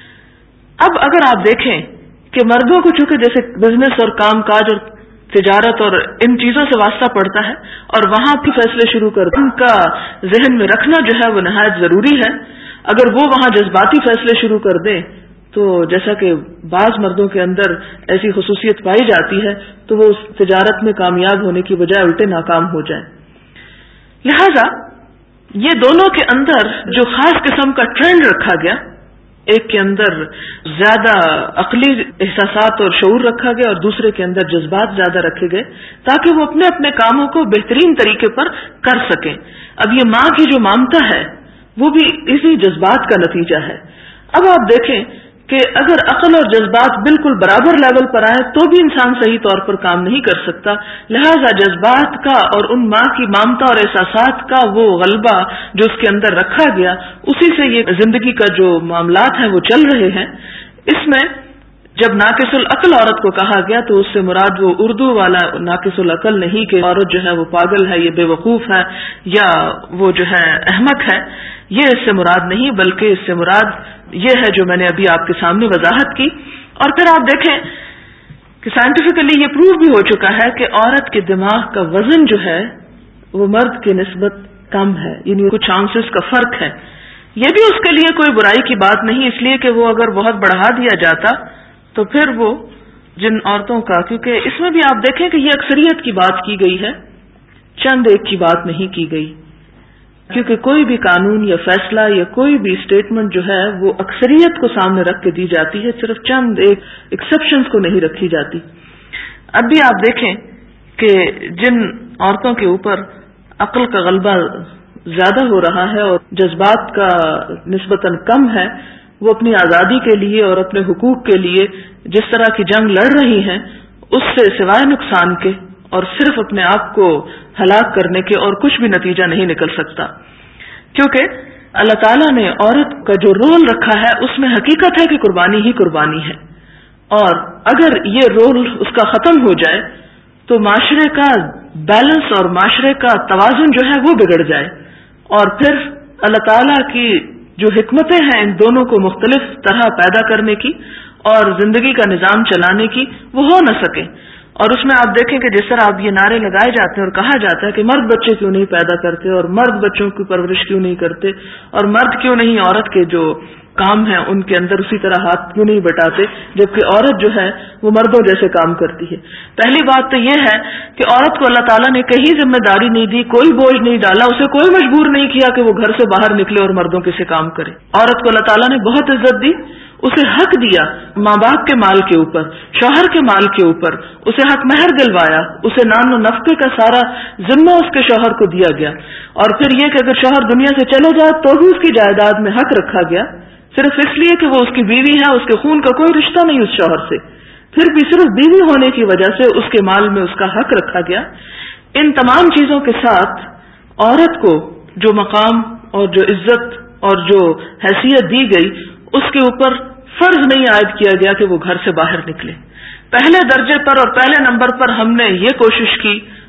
اب اگر آپ دیکھیں کہ مردوں کو چونکہ جیسے بزنس اور کام کاج اور تجارت اور ان چیزوں سے واسطہ پڑتا ہے اور وہاں بھی فیصلے شروع کر ان کا ذہن میں رکھنا جو ہے وہ نہایت ضروری ہے. اگر وہ وہاں جذباتی فیصلے شروع کر دیں تو جیسا کہ بعض مردوں کے اندر ایسی خصوصیت پائی جاتی ہے تو وہ اس تجارت میں کامیاب ہونے کی بجائے الٹے ناکام ہو جائیں. لہذا یہ دونوں کے اندر جو خاص قسم کا ٹرینڈ رکھا گیا، ایک کے اندر زیادہ عقلی احساسات اور شعور رکھا گیا اور دوسرے کے اندر جذبات زیادہ رکھے گئے تاکہ وہ اپنے اپنے کاموں کو بہترین طریقے پر کر سکیں. اب یہ ماں کی جو ممتا ہے وہ بھی اسی جذبات کا نتیجہ ہے. اب آپ دیکھیں کہ اگر عقل اور جذبات بالکل برابر لیول پر آئے تو بھی انسان صحیح طور پر کام نہیں کر سکتا. لہذا جذبات کا اور ان ماں کی ممتا اور احساسات کا وہ غلبہ جو اس کے اندر رکھا گیا، اسی سے یہ زندگی کا جو معاملات ہیں وہ چل رہے ہیں. اس میں جب ناقص العقل عورت کو کہا گیا تو اس سے مراد وہ اردو والا ناقص العقل نہیں کہ عورت جو ہے وہ پاگل ہے، یہ بے وقوف ہے یا وہ جو ہے احمق ہے، یہ اس سے مراد نہیں، بلکہ اس سے مراد یہ ہے جو میں نے ابھی آپ کے سامنے وضاحت کی. اور پھر آپ دیکھیں کہ سائنٹیفکلی یہ پروو بھی ہو چکا ہے کہ عورت کے دماغ کا وزن جو ہے وہ مرد کی نسبت کم ہے، یعنی کچھ آنسز کا فرق ہے. یہ بھی اس کے لیے کوئی برائی کی بات نہیں، اس لیے کہ وہ اگر بہت بڑھا دیا جاتا تو پھر وہ جن عورتوں کا، کیونکہ اس میں بھی آپ دیکھیں کہ یہ اکثریت کی بات کی گئی ہے، چند ایک کی بات نہیں کی گئی، کیونکہ کوئی بھی قانون یا فیصلہ یا کوئی بھی اسٹیٹمنٹ جو ہے وہ اکثریت کو سامنے رکھ کے دی جاتی ہے، صرف چند ایک ایکسیپشنز کو نہیں رکھی جاتی. اب بھی آپ دیکھیں کہ جن عورتوں کے اوپر عقل کا غلبہ زیادہ ہو رہا ہے اور جذبات کا نسبتاً کم ہے، وہ اپنی آزادی کے لیے اور اپنے حقوق کے لیے جس طرح کی جنگ لڑ رہی ہیں اس سے سوائے نقصان کے اور صرف اپنے آپ کو ہلاک کرنے کے اور کچھ بھی نتیجہ نہیں نکل سکتا. کیونکہ اللہ تعالیٰ نے عورت کا جو رول رکھا ہے اس میں حقیقت ہے کہ قربانی ہی قربانی ہے، اور اگر یہ رول اس کا ختم ہو جائے تو معاشرے کا بیلنس اور معاشرے کا توازن جو ہے وہ بگڑ جائے، اور پھر اللہ تعالیٰ کی جو حکمتیں ہیں ان دونوں کو مختلف طرح پیدا کرنے کی اور زندگی کا نظام چلانے کی وہ ہو نہ سکے. اور اس میں آپ دیکھیں کہ جس طرح اب یہ نعرے لگائے جاتے ہیں اور کہا جاتا ہے کہ مرد بچے کیوں نہیں پیدا کرتے اور مرد بچوں کی پرورش کیوں نہیں کرتے اور مرد کیوں نہیں عورت کے جو کام ہیں ان کے اندر اسی طرح ہاتھ کیوں نہیں بٹاتے، جبکہ عورت جو ہے وہ مردوں جیسے کام کرتی ہے. پہلی بات تو یہ ہے کہ عورت کو اللہ تعالیٰ نے کہیں ذمہ داری نہیں دی، کوئی بوجھ نہیں ڈالا، اسے کوئی مجبور نہیں کیا کہ وہ گھر سے باہر نکلے اور مردوں کے سے کام کرے. عورت کو اللہ تعالیٰ نے بہت عزت دی، اسے حق دیا ماں باپ کے مال کے اوپر، شوہر کے مال کے اوپر، اسے حق مہر دلوایا، اسے نان و نفقے کا سارا ذمہ اس کے شوہر کو دیا گیا. اور پھر یہ کہ اگر شوہر دنیا سے چلے جائے تو بھی اس کی جائیداد میں حق رکھا گیا، صرف اس لیے کہ وہ اس کی بیوی ہے، اس کے خون کا کوئی رشتہ نہیں اس شوہر سے، پھر بھی صرف بیوی ہونے کی وجہ سے اس کے مال میں اس کا حق رکھا گیا. ان تمام چیزوں کے ساتھ عورت کو جو مقام اور جو عزت اور جو حیثیت دی گئی اس کے اوپر فرض نہیں عائد کیا گیا کہ وہ گھر سے باہر نکلے. پہلے درجے پر اور پہلے نمبر پر ہم نے یہ کوشش کی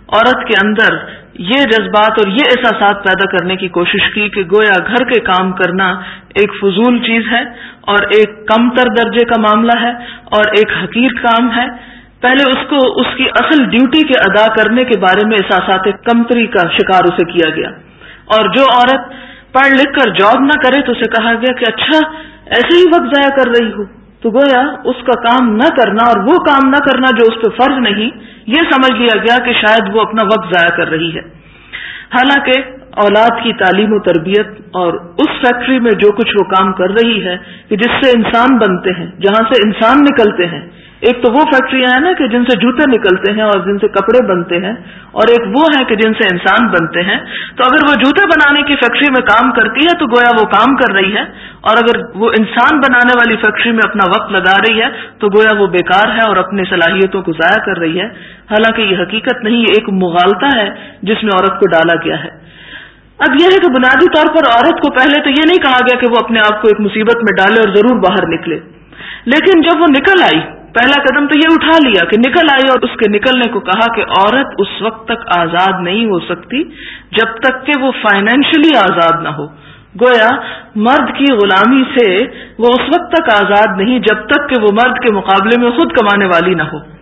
عورت کے اندر یہ جذبات اور یہ احساسات پیدا کرنے کی کوشش کی کہ گویا گھر کے کام کرنا ایک فضول چیز ہے اور ایک کم تر درجے کا معاملہ ہے اور ایک حقیر کام ہے. پہلے اس کو اس کی اصل ڈیوٹی کے ادا کرنے کے بارے میں احساسات کمتری کا شکار اسے کیا گیا. اور جو عورت پڑھ لکھ کر جاب نہ کرے تو اسے کہا گیا کہ اچھا ایسے ہی وقت ضائع کر رہی ہو. تو گویا اس کا کام نہ کرنا اور وہ کام نہ کرنا جو اس پہ فرض نہیں، یہ سمجھ لیا گیا کہ شاید وہ اپنا وقت ضائع کر رہی ہے. حالانکہ اولاد کی تعلیم و تربیت اور اس فیکٹری میں جو کچھ وہ کام کر رہی ہے کہ جس سے انسان بنتے ہیں، جہاں سے انسان نکلتے ہیں، ایک تو وہ فیکٹریاں ہیں نا کہ جن سے جوتے نکلتے ہیں اور جن سے کپڑے بنتے ہیں، اور ایک وہ ہے کہ جن سے انسان بنتے ہیں. تو اگر وہ جوتے بنانے کی فیکٹری میں کام کرتی ہے تو گویا وہ کام کر رہی ہے، اور اگر وہ انسان بنانے والی فیکٹری میں اپنا وقت لگا رہی ہے تو گویا وہ بیکار ہے اور اپنی صلاحیتوں کو ضائع کر رہی ہے. حالانکہ یہ حقیقت نہیں، یہ ایک مغالطہ ہے جس میں عورت کو ڈالا گیا ہے. اب یہ ہے کہ بنیادی طور پر عورت کو پہلے تو یہ نہیں کہا گیا کہ وہ اپنے آپ کو ایک مصیبت میں ڈالے اور ضرور باہر نکلے، لیکن جب وہ نکل آئی، پہلا قدم تو یہ اٹھا لیا کہ نکل آئی، اور اس کے نکلنے کو کہا کہ عورت اس وقت تک آزاد نہیں ہو سکتی جب تک کہ وہ فائنینشلی آزاد نہ ہو. گویا مرد کی غلامی سے وہ اس وقت تک آزاد نہیں جب تک کہ وہ مرد کے مقابلے میں خود کمانے والی نہ ہو.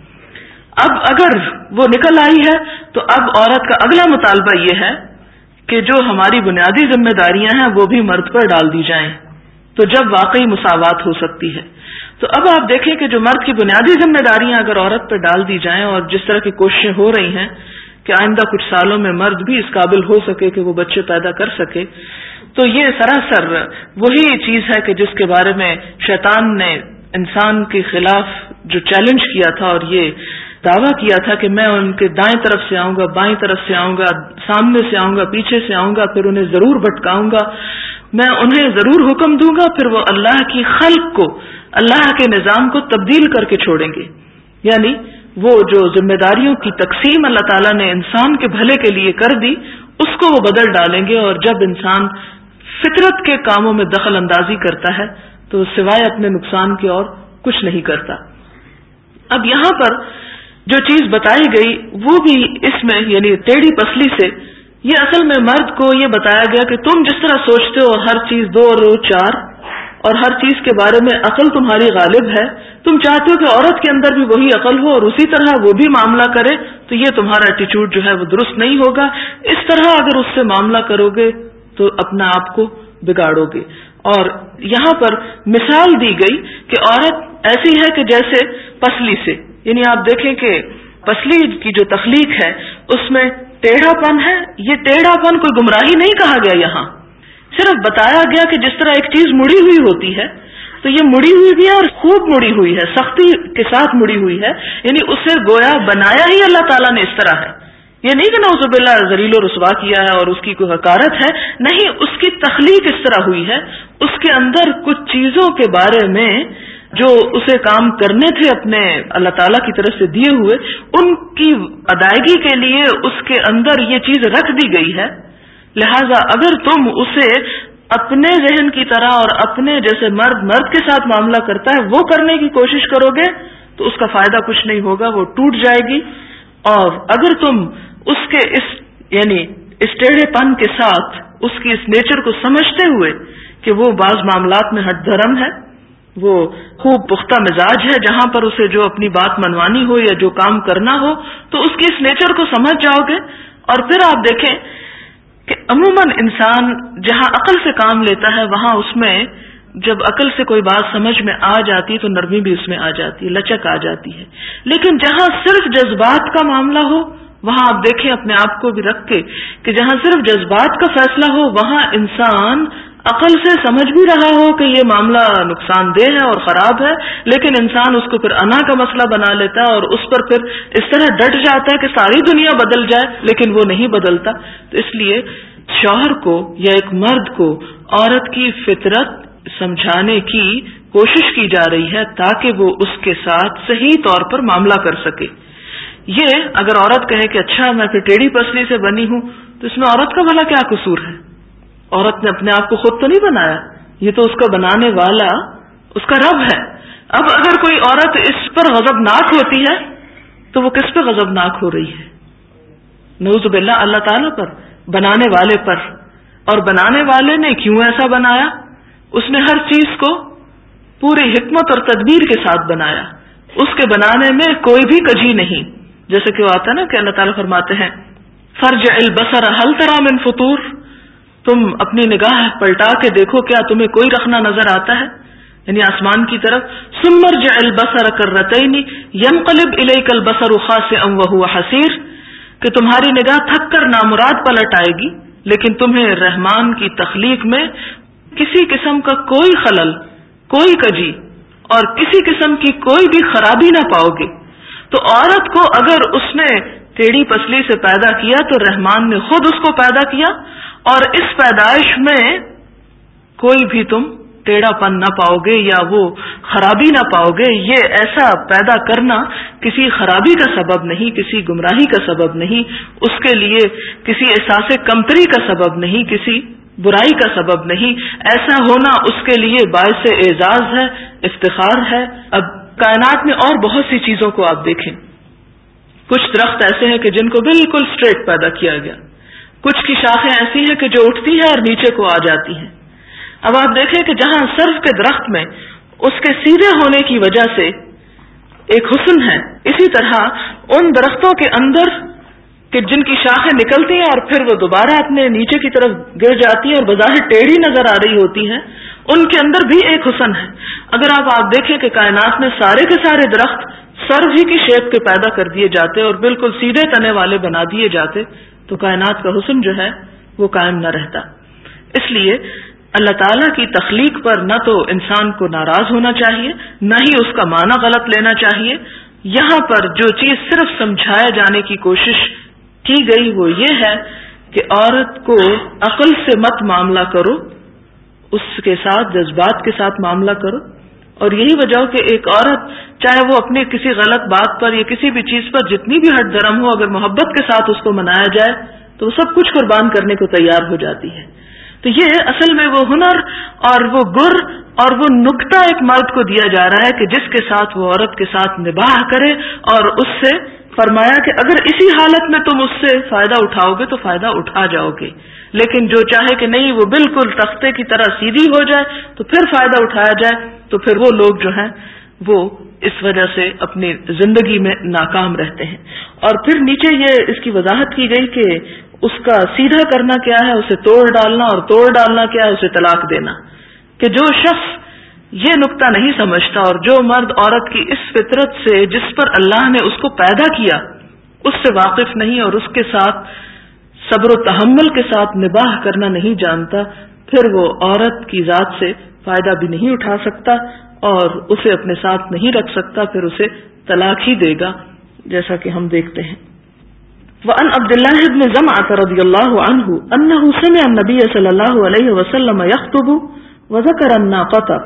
اب اگر وہ نکل آئی ہے تو اب عورت کا اگلا مطالبہ یہ ہے کہ جو ہماری بنیادی ذمہ داریاں ہیں وہ بھی مرد پر ڈال دی جائیں، تو جب واقعی مساوات ہو سکتی ہے. تو اب آپ دیکھیں کہ جو مرد کی بنیادی ذمہ داریاں اگر عورت پر ڈال دی جائیں، اور جس طرح کی کوششیں ہو رہی ہیں کہ آئندہ کچھ سالوں میں مرد بھی اس قابل ہو سکے کہ وہ بچے پیدا کر سکے، تو یہ سراسر وہی چیز ہے کہ جس کے بارے میں شیطان نے انسان کے خلاف جو چیلنج کیا تھا اور یہ دعویٰ کیا تھا کہ میں ان کے دائیں طرف سے آؤں گا، بائیں طرف سے آؤں گا، سامنے سے آؤں گا، پیچھے سے آؤں گا، پھر انہیں ضرور بھٹکاؤں گا، میں انہیں ضرور حکم دوں گا، پھر وہ اللہ کی خلق کو، اللہ کے نظام کو تبدیل کر کے چھوڑیں گے. یعنی وہ جو ذمہ داریوں کی تقسیم اللہ تعالیٰ نے انسان کے بھلے کے لیے کر دی، اس کو وہ بدل ڈالیں گے. اور جب انسان فطرت کے کاموں میں دخل اندازی کرتا ہے تو سوائے اپنے نقصان کے اور کچھ نہیں کرتا. اب یہاں پر جو چیز بتائی گئی وہ بھی اس میں، یعنی ٹیڑھی پسلی سے، یہ اصل میں مرد کو یہ بتایا گیا کہ تم جس طرح سوچتے ہو ہر چیز دو اور دو چار، اور ہر چیز کے بارے میں عقل تمہاری غالب ہے، تم چاہتے ہو کہ عورت کے اندر بھی وہی عقل ہو اور اسی طرح وہ بھی معاملہ کرے، تو یہ تمہارا ایٹیچیوڈ جو ہے وہ درست نہیں ہوگا. اس طرح اگر اس سے معاملہ کرو گے تو اپنا آپ کو بگاڑو گے. اور یہاں پر مثال دی گئی کہ عورت ایسی ہے کہ جیسے پسلی سے، یعنی آپ دیکھیں کہ پسلی کی جو تخلیق ہے اس میں ٹیڑھا پن ہے. یہ ٹیڑھا پن کوئی گمراہی نہیں کہا گیا، یہاں صرف بتایا گیا کہ جس طرح ایک چیز مڑی ہوئی ہوتی ہے تو یہ مڑی ہوئی بھی ہے اور خوب مڑی ہوئی ہے، سختی کے ساتھ مڑی ہوئی ہے. یعنی اسے گویا بنایا ہی اللہ تعالیٰ نے اس طرح ہے. یہ نہیں کہ نعوذ باللہ ذلیل و رسوا کیا ہے اور اس کی کوئی حقارت ہے، نہیں، اس کی تخلیق اس طرح ہوئی ہے. اس کے اندر کچھ چیزوں کے بارے میں جو اسے کام کرنے تھے اپنے اللہ تعالیٰ کی طرف سے دیے ہوئے، ان کی ادائیگی کے لیے اس کے اندر یہ چیز رکھ دی گئی ہے. لہذا اگر تم اسے اپنے ذہن کی طرح اور اپنے جیسے مرد مرد کے ساتھ معاملہ کرتا ہے وہ کرنے کی کوشش کرو گے تو اس کا فائدہ کچھ نہیں ہوگا، وہ ٹوٹ جائے گی. اور اگر تم اس کے اس یعنی اس ٹیڑھے پن کے ساتھ اس کی اس نیچر کو سمجھتے ہوئے کہ وہ بعض معاملات میں ہٹ دھرم ہے، وہ خوب پختہ مزاج ہے، جہاں پر اسے جو اپنی بات منوانی ہو یا جو کام کرنا ہو تو اس کی اس نیچر کو سمجھ جاؤ گے. اور پھر آپ دیکھیں کہ عموماً انسان جہاں عقل سے کام لیتا ہے وہاں اس میں جب عقل سے کوئی بات سمجھ میں آ جاتی ہے تو نرمی بھی اس میں آ جاتی ہے، لچک آ جاتی ہے. لیکن جہاں صرف جذبات کا معاملہ ہو وہاں آپ دیکھیں اپنے آپ کو بھی رکھ کے کہ جہاں صرف جذبات کا فیصلہ ہو وہاں انسان عقل سے سمجھ بھی رہا ہو کہ یہ معاملہ نقصان دہ ہے اور خراب ہے، لیکن انسان اس کو پھر انا کا مسئلہ بنا لیتا ہے اور اس پر پھر اس طرح ڈٹ جاتا ہے کہ ساری دنیا بدل جائے لیکن وہ نہیں بدلتا. تو اس لیے شوہر کو یا ایک مرد کو عورت کی فطرت سمجھانے کی کوشش کی جا رہی ہے تاکہ وہ اس کے ساتھ صحیح طور پر معاملہ کر سکے. یہ اگر عورت کہے کہ اچھا میں پھر ٹیڑھی پسلی سے بنی ہوں تو اس میں عورت کا بھلا کیا قصور ہے؟ عورت نے اپنے آپ کو خود تو نہیں بنایا، یہ تو اس کا بنانے والا اس کا رب ہے. اب اگر کوئی عورت اس پر غضبناک ہوتی ہے تو وہ کس پہ غضبناک ہو رہی ہے؟ نعوذ باللہ اللہ تعالیٰ پر، بنانے والے پر. اور بنانے والے نے کیوں ایسا بنایا؟ اس نے ہر چیز کو پوری حکمت اور تدبیر کے ساتھ بنایا. اس کے بنانے میں کوئی بھی کجی نہیں. جیسے کہ وہ آتا ہے نا کہ اللہ تعالیٰ فرماتے ہیں فرجع البصر هل ترى من فطور، تم اپنی نگاہ پلٹا کے دیکھو کیا تمہیں کوئی رخنا نظر آتا ہے، یعنی آسمان کی طرف. ثم ارجع البصر کرتين ينقلب اليك البصر خاسئا وهو حسير، کہ تمہاری نگاہ تھک کر نامراد پلٹ آئے گی لیکن تمہیں رحمان کی تخلیق میں کسی قسم کا کوئی خلل، کوئی کجی اور کسی قسم کی کوئی بھی خرابی نہ پاؤ گے. تو عورت کو اگر اس نے ٹیڑھی پسلی سے پیدا کیا تو رحمان نے خود اس کو پیدا کیا، اور اس پیدائش میں کوئی بھی تم ٹیڑھا پن نہ پاؤ گے یا وہ خرابی نہ پاؤ گے. یہ ایسا پیدا کرنا کسی خرابی کا سبب نہیں، کسی گمراہی کا سبب نہیں، اس کے لیے کسی احساس کمتری کا سبب نہیں، کسی برائی کا سبب نہیں. ایسا ہونا اس کے لیے باعث اعزاز ہے، افتخار ہے. اب کائنات میں اور بہت سی چیزوں کو آپ دیکھیں. کچھ درخت ایسے ہیں کہ جن کو بالکل اسٹریٹ پیدا کیا گیا، کچھ کی شاخیں ایسی ہیں کہ جو اٹھتی ہیں اور نیچے کو آ جاتی ہیں. اب آپ دیکھیں کہ جہاں سرف کے درخت میں اس کے سیدھے ہونے کی وجہ سے ایک حسن ہے، اسی طرح ان درختوں کے اندر کہ جن کی شاخیں نکلتی ہیں اور پھر وہ دوبارہ اپنے نیچے کی طرف گر جاتی ہیں اور بظاہر ٹیڑھی نظر آ رہی ہوتی ہیں، ان کے اندر بھی ایک حسن ہے. اگر آپ آپ دیکھیں کہ کائنات میں سارے کے سارے درخت سرو ہی کی شیپ کے پیدا کر دیے جاتے اور بالکل سیدھے تنے والے بنا دیے جاتے تو کائنات کا حسن جو ہے وہ قائم نہ رہتا. اس لیے اللہ تعالیٰ کی تخلیق پر نہ تو انسان کو ناراض ہونا چاہیے، نہ ہی اس کا معنی غلط لینا چاہیے. یہاں پر جو چیز صرف سمجھایا جانے کی کوشش کی گئی وہ یہ ہے کہ عورت کو عقل سے مت معاملہ کرو، اس کے ساتھ جذبات کے ساتھ معاملہ کرو. اور یہی وجہ کہ ایک عورت چاہے وہ اپنی کسی غلط بات پر یا کسی بھی چیز پر جتنی بھی ہٹ درم ہو، اگر محبت کے ساتھ اس کو منایا جائے تو وہ سب کچھ قربان کرنے کو تیار ہو جاتی ہے. تو یہ اصل میں وہ ہنر اور وہ گر اور وہ نکتہ ایک مرد کو دیا جا رہا ہے کہ جس کے ساتھ وہ عورت کے ساتھ نباہ کرے، اور اس سے فرمایا کہ اگر اسی حالت میں تم اس سے فائدہ اٹھاؤ گے تو فائدہ اٹھا جاؤ گے، لیکن جو چاہے کہ نہیں وہ بالکل تختے کی طرح سیدھی ہو جائے تو پھر فائدہ اٹھایا جائے، تو پھر وہ لوگ جو ہیں وہ اس وجہ سے اپنی زندگی میں ناکام رہتے ہیں. اور پھر نیچے یہ اس کی وضاحت کی گئی کہ اس کا سیدھا کرنا کیا ہے، اسے توڑ ڈالنا، اور توڑ ڈالنا کیا ہے، اسے طلاق دینا. کہ جو شخص یہ نقطہ نہیں سمجھتا اور جو مرد عورت کی اس فطرت سے جس پر اللہ نے اس کو پیدا کیا اس سے واقف نہیں اور اس کے ساتھ صبر و تحمل کے ساتھ نباہ کرنا نہیں جانتا، پھر وہ عورت کی ذات سے فائدہ بھی نہیں اٹھا سکتا اور اسے اپنے ساتھ نہیں رکھ سکتا، پھر اسے طلاق ہی دے گا، جیسا کہ ہم دیکھتے ہیں. وعن عبد الله بن زمعة رضي الله عنه أنه سمع النبي صلى الله عليه وسلم يخطب وذكر الناقة.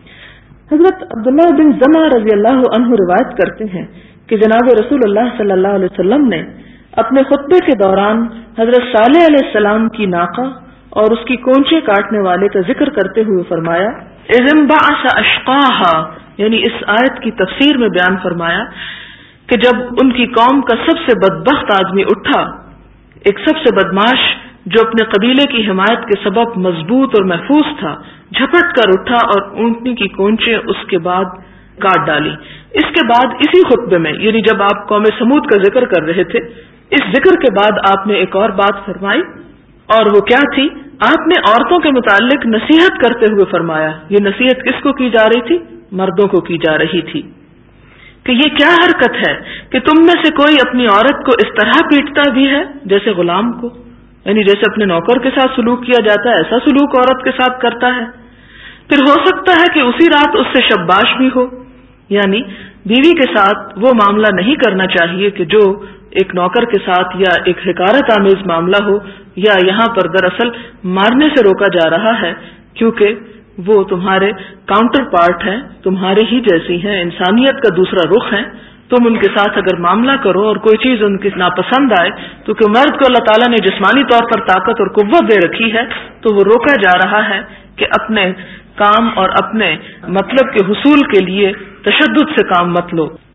حضرت عبداللہ بن زمعہ رضی اللہ عنہ روایت کرتے ہیں کہ جناب رسول اللہ صلی اللہ علیہ وسلم نے اپنے خطبے کے دوران حضرت صالح علیہ السلام کی ناقہ اور اس کی کونچے کاٹنے والے کا ذکر کرتے ہوئے فرمایا اذ انبعث اشقاها، یعنی اس آیت کی تفسیر میں بیان فرمایا کہ جب ان کی قوم کا سب سے بدبخت آدمی اٹھا، ایک سب سے بدماش جو اپنے قبیلے کی حمایت کے سبب مضبوط اور محفوظ تھا، جھپٹ کر اٹھا اور اونٹنی کی کونچیں اس کے بعد کاٹ ڈالی. اس کے بعد اسی خطبے میں، یعنی جب آپ قوم سمود کا ذکر کر رہے تھے، اس ذکر کے بعد آپ نے ایک اور بات فرمائی، اور وہ کیا تھی؟ آپ نے عورتوں کے متعلق نصیحت کرتے ہوئے فرمایا. یہ نصیحت کس کو کی جا رہی تھی؟ مردوں کو کی جا رہی تھی کہ یہ کیا حرکت ہے کہ تم میں سے کوئی اپنی عورت کو اس طرح پیٹتا بھی ہے جیسے غلام کو، یعنی جیسے اپنے نوکر کے ساتھ سلوک کیا جاتا ہے ایسا سلوک عورت کے ساتھ کرتا ہے. پھر ہو سکتا ہے کہ اسی رات اس سے شباش بھی ہو، یعنی بیوی کے ساتھ وہ معاملہ نہیں کرنا چاہیے کہ جو ایک نوکر کے ساتھ یا ایک حقارت آمیز معاملہ ہو، یا یہاں پر دراصل مارنے سے روکا جا رہا ہے کیونکہ وہ تمہارے کاؤنٹر پارٹ ہیں، تمہارے ہی جیسی ہیں، انسانیت کا دوسرا رخ ہیں. تم ان کے ساتھ اگر معاملہ کرو اور کوئی چیز ان کی ناپسند آئے تو کہ مرد کو اللہ تعالیٰ نے جسمانی طور پر طاقت اور قوت دے رکھی ہے تو وہ روکا جا رہا ہے کہ اپنے کام اور اپنے مطلب کے حصول کے لیے تشدد سے کام مت لو.